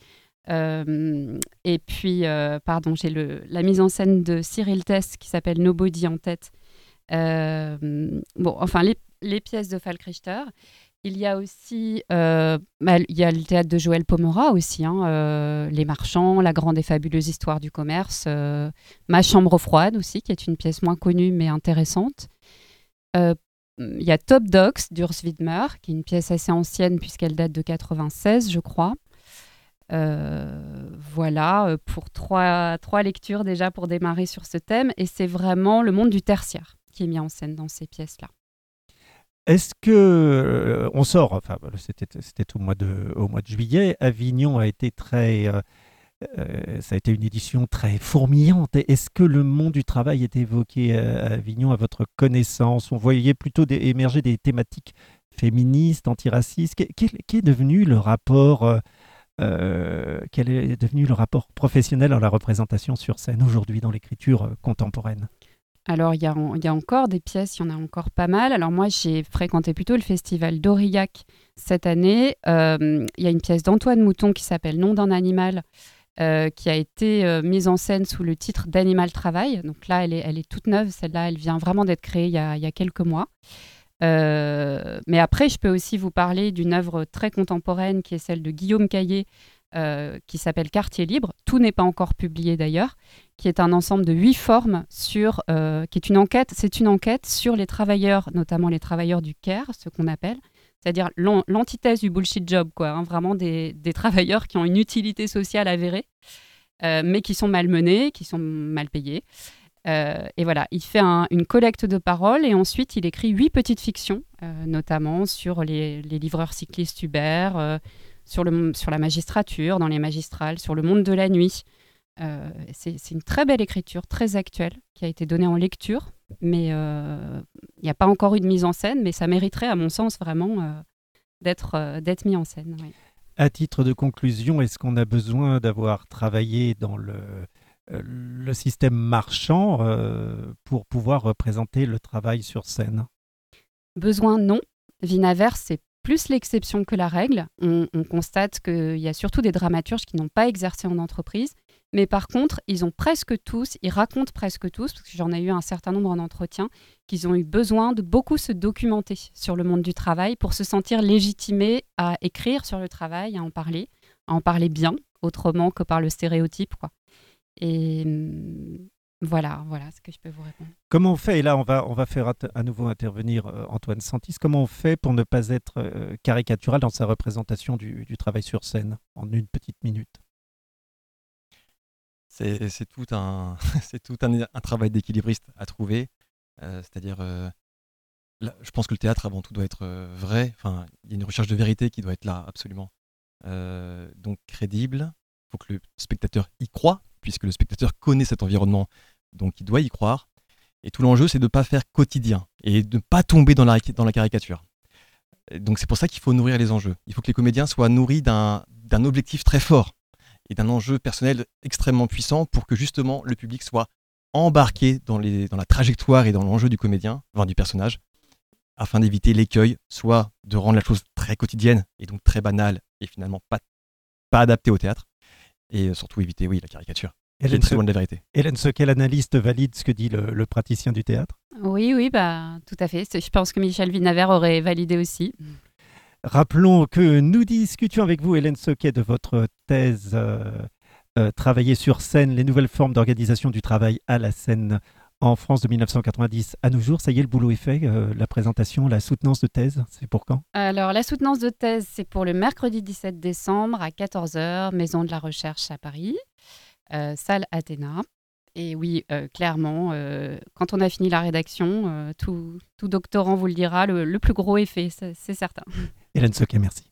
Euh, et puis, euh, pardon, j'ai le, la mise en scène de Cyril Tess qui s'appelle Nobody en tête. Euh, bon, enfin, les, les pièces de Falk Richter. Il y a aussi euh, bah, il y a le théâtre de Joël Pomera aussi, hein, euh, Les Marchands, La grande et fabuleuse histoire du commerce, euh, Ma chambre froide aussi, qui est une pièce moins connue mais intéressante. Euh, il y a Top Dogs d'Urs Widmer, qui est une pièce assez ancienne puisqu'elle date de quatre-vingt-seize, je crois. Euh, voilà, pour trois, trois lectures déjà pour démarrer sur ce thème. Et c'est vraiment le monde du tertiaire qui est mis en scène dans ces pièces-là. Est-ce que euh, on sort, enfin c'était, c'était au mois de au mois de juillet, Avignon a été très, euh, euh, ça a été une édition très fourmillante. Est-ce que le monde du travail était évoqué à Avignon à votre connaissance? On voyait plutôt des, émerger des thématiques féministes, antiracistes. Quel, quel est devenu le rapport, euh, euh, quel est devenu le rapport professionnel à la représentation sur scène aujourd'hui dans l'écriture contemporaine? Alors, il y, a, il y a encore des pièces, il y en a encore pas mal. Alors, moi, j'ai fréquenté plutôt le festival d'Aurillac cette année. Euh, il y a une pièce d'Antoine Mouton qui s'appelle Nom d'un animal, euh, qui a été euh, mise en scène sous le titre d'Animal Travail. Donc là, elle est, elle est toute neuve. Celle-là, elle vient vraiment d'être créée il y a, il y a quelques mois. Euh, mais après, je peux aussi vous parler d'une œuvre très contemporaine qui est celle de Guillaume Caillé, Euh, qui s'appelle Quartier Libre. Tout n'est pas encore publié d'ailleurs, qui est un ensemble de huit formes sur, euh, qui est une enquête. C'est une enquête sur les travailleurs, notamment les travailleurs du care, ce qu'on appelle, c'est-à-dire l'an- l'antithèse du bullshit job, quoi. Hein, vraiment des, des travailleurs qui ont une utilité sociale avérée, euh, mais qui sont malmenés, qui sont mal payés. Euh, et voilà, il fait un- une collecte de paroles et ensuite il écrit huit petites fictions, euh, notamment sur les, les livreurs cyclistes Uber, euh, sur, le, sur la magistrature, dans les magistrales, sur le monde de la nuit. Euh, c'est, c'est une très belle écriture, très actuelle, qui a été donnée en lecture, mais il euh, n'y a pas encore eu de mise en scène, mais ça mériterait, à mon sens, vraiment euh, d'être, euh, d'être mis en scène. Oui. À titre de conclusion, est-ce qu'on a besoin d'avoir travaillé dans le, euh, le système marchand euh, pour pouvoir représenter le travail sur scène ? Besoin, non. Vinaverse, c'est plus l'exception que la règle. On, on constate qu'il y a surtout des dramaturges qui n'ont pas exercé en entreprise, mais par contre, ils ont presque tous, ils racontent presque tous, parce que j'en ai eu un certain nombre en entretien, qu'ils ont eu besoin de beaucoup se documenter sur le monde du travail pour se sentir légitimés à écrire sur le travail, à en parler, à en parler bien, autrement que par le stéréotype, quoi. Et hum, voilà, voilà ce que je peux vous répondre. Comment on fait, et là on va, on va faire at- à nouveau intervenir euh, Antoine Santis, comment on fait pour ne pas être euh, caricatural dans sa représentation du, du travail sur scène en une petite minute ? C'est, c'est tout un, c'est tout un, un travail d'équilibriste à trouver. Euh, c'est-à-dire, euh, là, je pense que le théâtre avant tout doit être euh, vrai. Enfin, il y a une recherche de vérité qui doit être là, absolument. Euh, donc crédible. Il faut que le spectateur y croit, puisque le spectateur connaît cet environnement, donc il doit y croire. Et tout l'enjeu, c'est de ne pas faire quotidien et de ne pas tomber dans la, dans la caricature. Et donc c'est pour ça qu'il faut nourrir les enjeux. Il faut que les comédiens soient nourris d'un, d'un objectif très fort et d'un enjeu personnel extrêmement puissant pour que justement le public soit embarqué dans, les, dans la trajectoire et dans l'enjeu du comédien, enfin du personnage, afin d'éviter l'écueil, soit de rendre la chose très quotidienne et donc très banale et finalement pas, pas adaptée au théâtre, et surtout éviter oui, la caricature. Hélène, très loin de la vérité. Hélène Soquet, l'analyste, valide ce que dit le, le praticien du théâtre ? Oui, oui, bah, tout à fait. Je pense que Michel Vinavert aurait validé aussi. Rappelons que nous discutions avec vous, Hélène Soquet, de votre thèse euh, euh, Travailler sur scène, les nouvelles formes d'organisation du travail à la scène en France de dix-neuf cent quatre-vingt-dix à nos jours. Ça y est, le boulot est fait. Euh, la présentation, la soutenance de thèse, c'est pour quand ? Alors, la soutenance de thèse, c'est pour le mercredi dix-sept décembre à quatorze heures, Maison de la Recherche à Paris, euh, salle Athéna. Et oui, euh, clairement, euh, quand on a fini la rédaction, euh, tout, tout doctorant vous le dira, le, le plus gros est fait, c'est, c'est certain. Hélène Soquet, merci.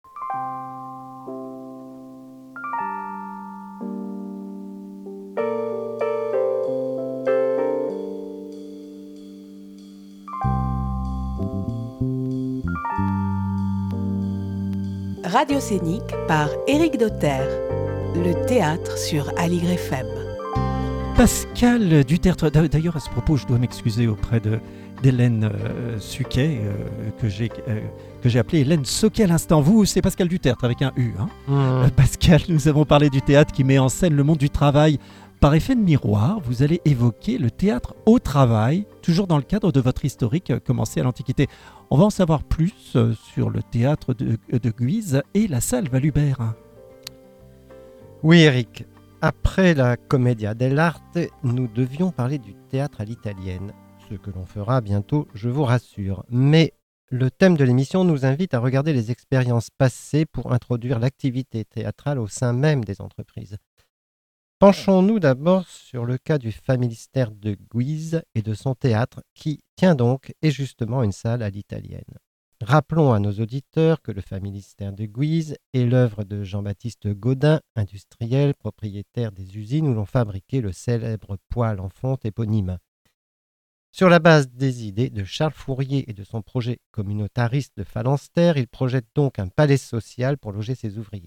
Radio Scénique par Éric Dauter. Le théâtre sur Aligre F M. Pascal Dutertre, d'ailleurs à ce propos, je dois m'excuser auprès de, d'Hélène euh, Suquet, euh, que, j'ai, euh, que j'ai appelée Hélène Soquet à l'instant. Vous, c'est Pascal Dutertre avec un U. Hein mmh. euh, Pascal, nous avons parlé du théâtre qui met en scène le monde du travail. Par effet de miroir, vous allez évoquer le théâtre au travail, toujours dans le cadre de votre historique euh, commencé à l'Antiquité. On va en savoir plus euh, sur le théâtre de, de Guise et la salle Valubert. Oui, Eric. Après la Commedia dell'arte, nous devions parler du théâtre à l'italienne, ce que l'on fera bientôt, je vous rassure. Mais le thème de l'émission nous invite à regarder les expériences passées pour introduire l'activité théâtrale au sein même des entreprises. Penchons-nous d'abord sur le cas du familistère de Guise et de son théâtre, qui tient donc et justement une salle à l'italienne. Rappelons à nos auditeurs que le familistère de Guise est l'œuvre de Jean-Baptiste Gaudin, industriel, propriétaire des usines où l'on fabriquait le célèbre poêle en fonte éponyme. Sur la base des idées de Charles Fourier et de son projet communautariste de phalanstère, il projette donc un palais social pour loger ses ouvriers.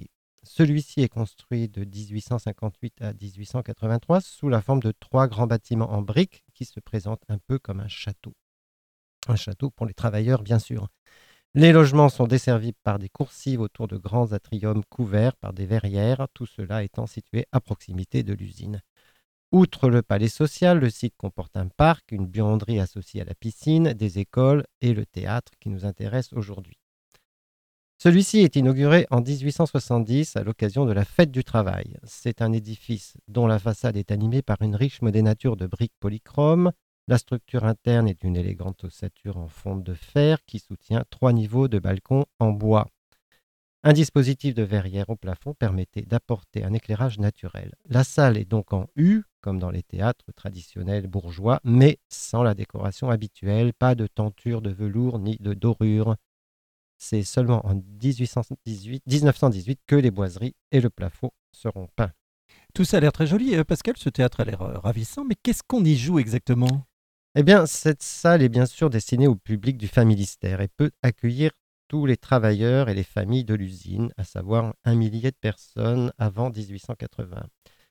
Celui-ci est construit de dix-huit cent cinquante-huit à dix-huit cent quatre-vingt-trois sous la forme de trois grands bâtiments en briques qui se présentent un peu comme un château. Un château pour les travailleurs, bien sûr. Les logements sont desservis par des coursives autour de grands atriums couverts par des verrières, tout cela étant situé à proximité de l'usine. Outre le palais social, le site comporte un parc, une buanderie associée à la piscine, des écoles et le théâtre qui nous intéresse aujourd'hui. Celui-ci est inauguré en dix-huit cent soixante-dix à l'occasion de la Fête du Travail. C'est un édifice dont la façade est animée par une riche modénature de briques polychromes. La structure interne est d'une élégante ossature en fonte de fer qui soutient trois niveaux de balcons en bois. Un dispositif de verrière au plafond permettait d'apporter un éclairage naturel. La salle est donc en U, comme dans les théâtres traditionnels bourgeois, mais sans la décoration habituelle, pas de tenture de velours ni de dorure. C'est seulement en dix-huit cent dix-huit, dix-neuf cent dix-huit que les boiseries et le plafond seront peints. Tout ça a l'air très joli, euh, Pascal, ce théâtre a l'air euh, ravissant, mais qu'est-ce qu'on y joue exactement ? Eh bien, cette salle est bien sûr destinée au public du Familistère et peut accueillir tous les travailleurs et les familles de l'usine, à savoir un millier de personnes avant dix-huit cent quatre-vingts.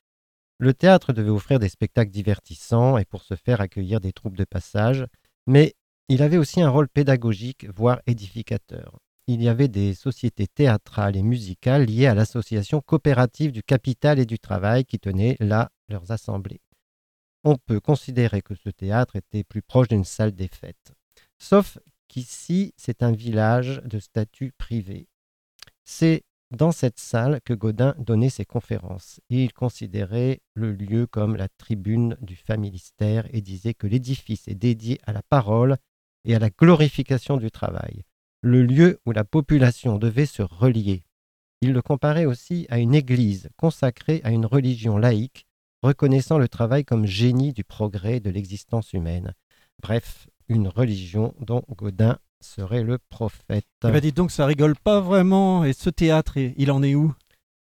Le théâtre devait offrir des spectacles divertissants et pour ce faire accueillir des troupes de passage, mais il avait aussi un rôle pédagogique, voire édificateur. Il y avait des sociétés théâtrales et musicales liées à l'association coopérative du capital et du travail qui tenaient là leurs assemblées. On peut considérer que ce théâtre était plus proche d'une salle des fêtes. Sauf qu'ici, c'est un village de statut privé. C'est dans cette salle que Gaudin donnait ses conférences. Il considérait le lieu comme la tribune du Familistère et disait que l'édifice est dédié à la parole et à la glorification du travail, le lieu où la population devait se relier. Il le comparait aussi à une église consacrée à une religion laïque, reconnaissant le travail comme génie du progrès de l'existence humaine. Bref, une religion dont Gaudin serait le prophète. Eh bien, dites donc, ça rigole pas vraiment. Et ce théâtre, il en est où ?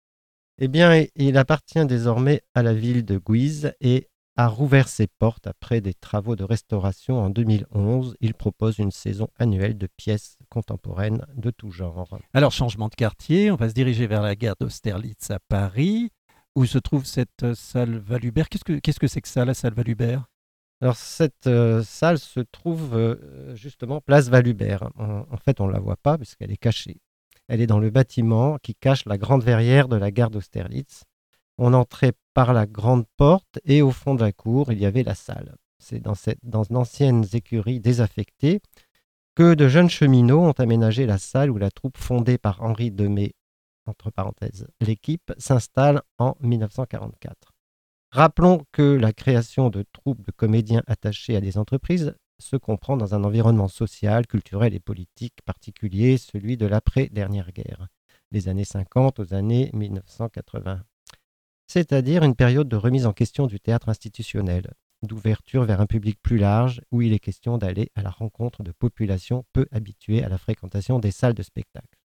Eh bien, il appartient désormais à la ville de Guise et a rouvert ses portes après des travaux de restauration en deux mille onze. Il propose une saison annuelle de pièces contemporaines de tout genre. Alors, changement de quartier, on va se diriger vers la gare d'Austerlitz à Paris, où se trouve cette salle Valubert. Qu'est-ce que, qu'est-ce que c'est que ça, la salle Valubert ? Alors, cette euh, salle se trouve euh, justement place Valubert. En, en fait, on ne la voit pas puisqu'elle est cachée. Elle est dans le bâtiment qui cache la grande verrière de la gare d'Austerlitz. On entrait par la grande porte et au fond de la cour, il y avait la salle. C'est dans, cette, dans d'anciennes écuries désaffectées que de jeunes cheminots ont aménagé la salle où la troupe fondée par Henri Demey, entre parenthèses, l'équipe, s'installe en mille neuf cent quarante-quatre. Rappelons que la création de troupes de comédiens attachés à des entreprises se comprend dans un environnement social, culturel et politique particulier, celui de l'après-dernière guerre, les années cinquante aux années mille neuf cent quatre-vingts. C'est-à-dire une période de remise en question du théâtre institutionnel, d'ouverture vers un public plus large où il est question d'aller à la rencontre de populations peu habituées à la fréquentation des salles de spectacle.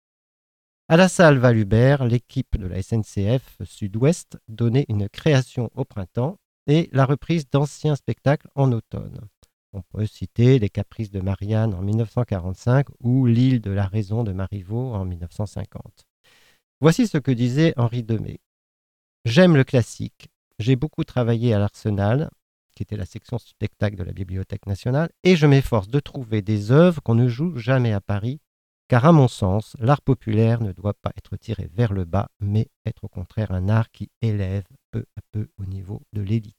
À la salle Valubert, l'équipe de la S N C F Sud-Ouest donnait une création au printemps et la reprise d'anciens spectacles en automne. On peut citer Les Caprices de Marianne en mille neuf cent quarante-cinq ou L'île de la raison de Marivaux en mille neuf cent cinquante. Voici ce que disait Henri Demey. J'aime le classique. J'ai beaucoup travaillé à l'Arsenal, qui était la section spectacle de la Bibliothèque nationale, et je m'efforce de trouver des œuvres qu'on ne joue jamais à Paris, car à mon sens, l'art populaire ne doit pas être tiré vers le bas, mais être au contraire un art qui élève peu à peu au niveau de l'élite.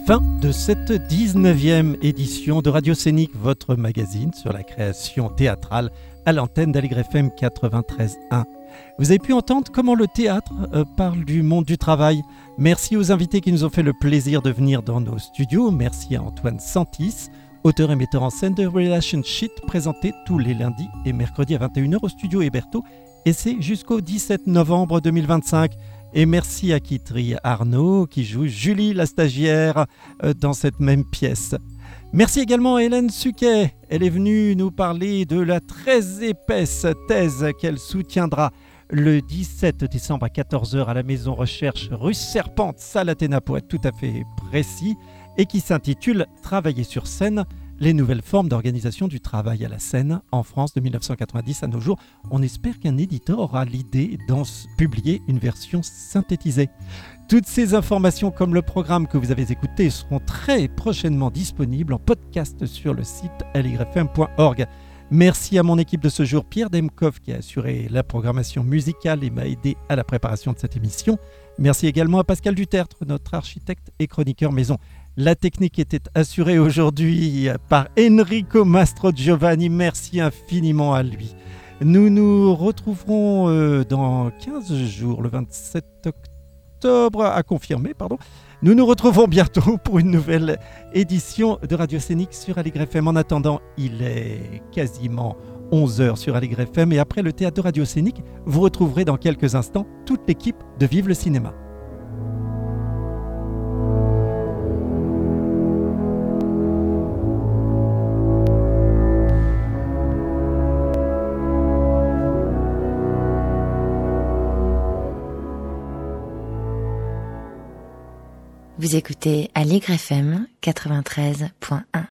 Fin de cette dix-neuvième édition de Radio Scénique, votre magazine sur la création théâtrale à l'antenne d'Aligre F M quatre-vingt-treize point un. Vous avez pu entendre comment le théâtre euh, parle du monde du travail. Merci aux invités qui nous ont fait le plaisir de venir dans nos studios. Merci à Antoine Santis, auteur et metteur en scène de Relation Sheet, présenté tous les lundis et mercredis à vingt et une heures au studio Héberto. Et c'est jusqu'au dix-sept novembre deux mille vingt-cinq. Et merci à Kitry Arnaud qui joue Julie la stagiaire euh, dans cette même pièce. Merci également à Hélène Suquet. Elle est venue nous parler de la très épaisse thèse qu'elle soutiendra le dix-sept décembre à quatorze heures à la Maison Recherche rue Serpente, salle Athéna pour être tout à fait précis, et qui s'intitule « Travailler sur scène, les nouvelles formes d'organisation du travail à la scène en France de mille neuf cent quatre-vingt-dix à nos jours ». On espère qu'un éditeur aura l'idée d'en publier une version synthétisée. Toutes ces informations, comme le programme que vous avez écouté, seront très prochainement disponibles en podcast sur le site aligre f m point org. Merci à mon équipe de ce jour, Pierre Demkov, qui a assuré la programmation musicale et m'a aidé à la préparation de cette émission. Merci également à Pascal Dutertre, notre architecte et chroniqueur maison. La technique était assurée aujourd'hui par Enrico Mastrogiovanni. Merci infiniment à lui. Nous nous retrouverons euh, dans quinze jours, le vingt-sept octobre, à confirmer, pardon. Nous nous retrouvons bientôt pour une nouvelle édition de Radio Scénique sur Aligre F M. En attendant, il est quasiment onze heures sur Aligre F M et après le théâtre de Radio Scénique, vous retrouverez dans quelques instants toute l'équipe de Vive le Cinéma. Vous écoutez Aligre F M quatre-vingt-treize point un.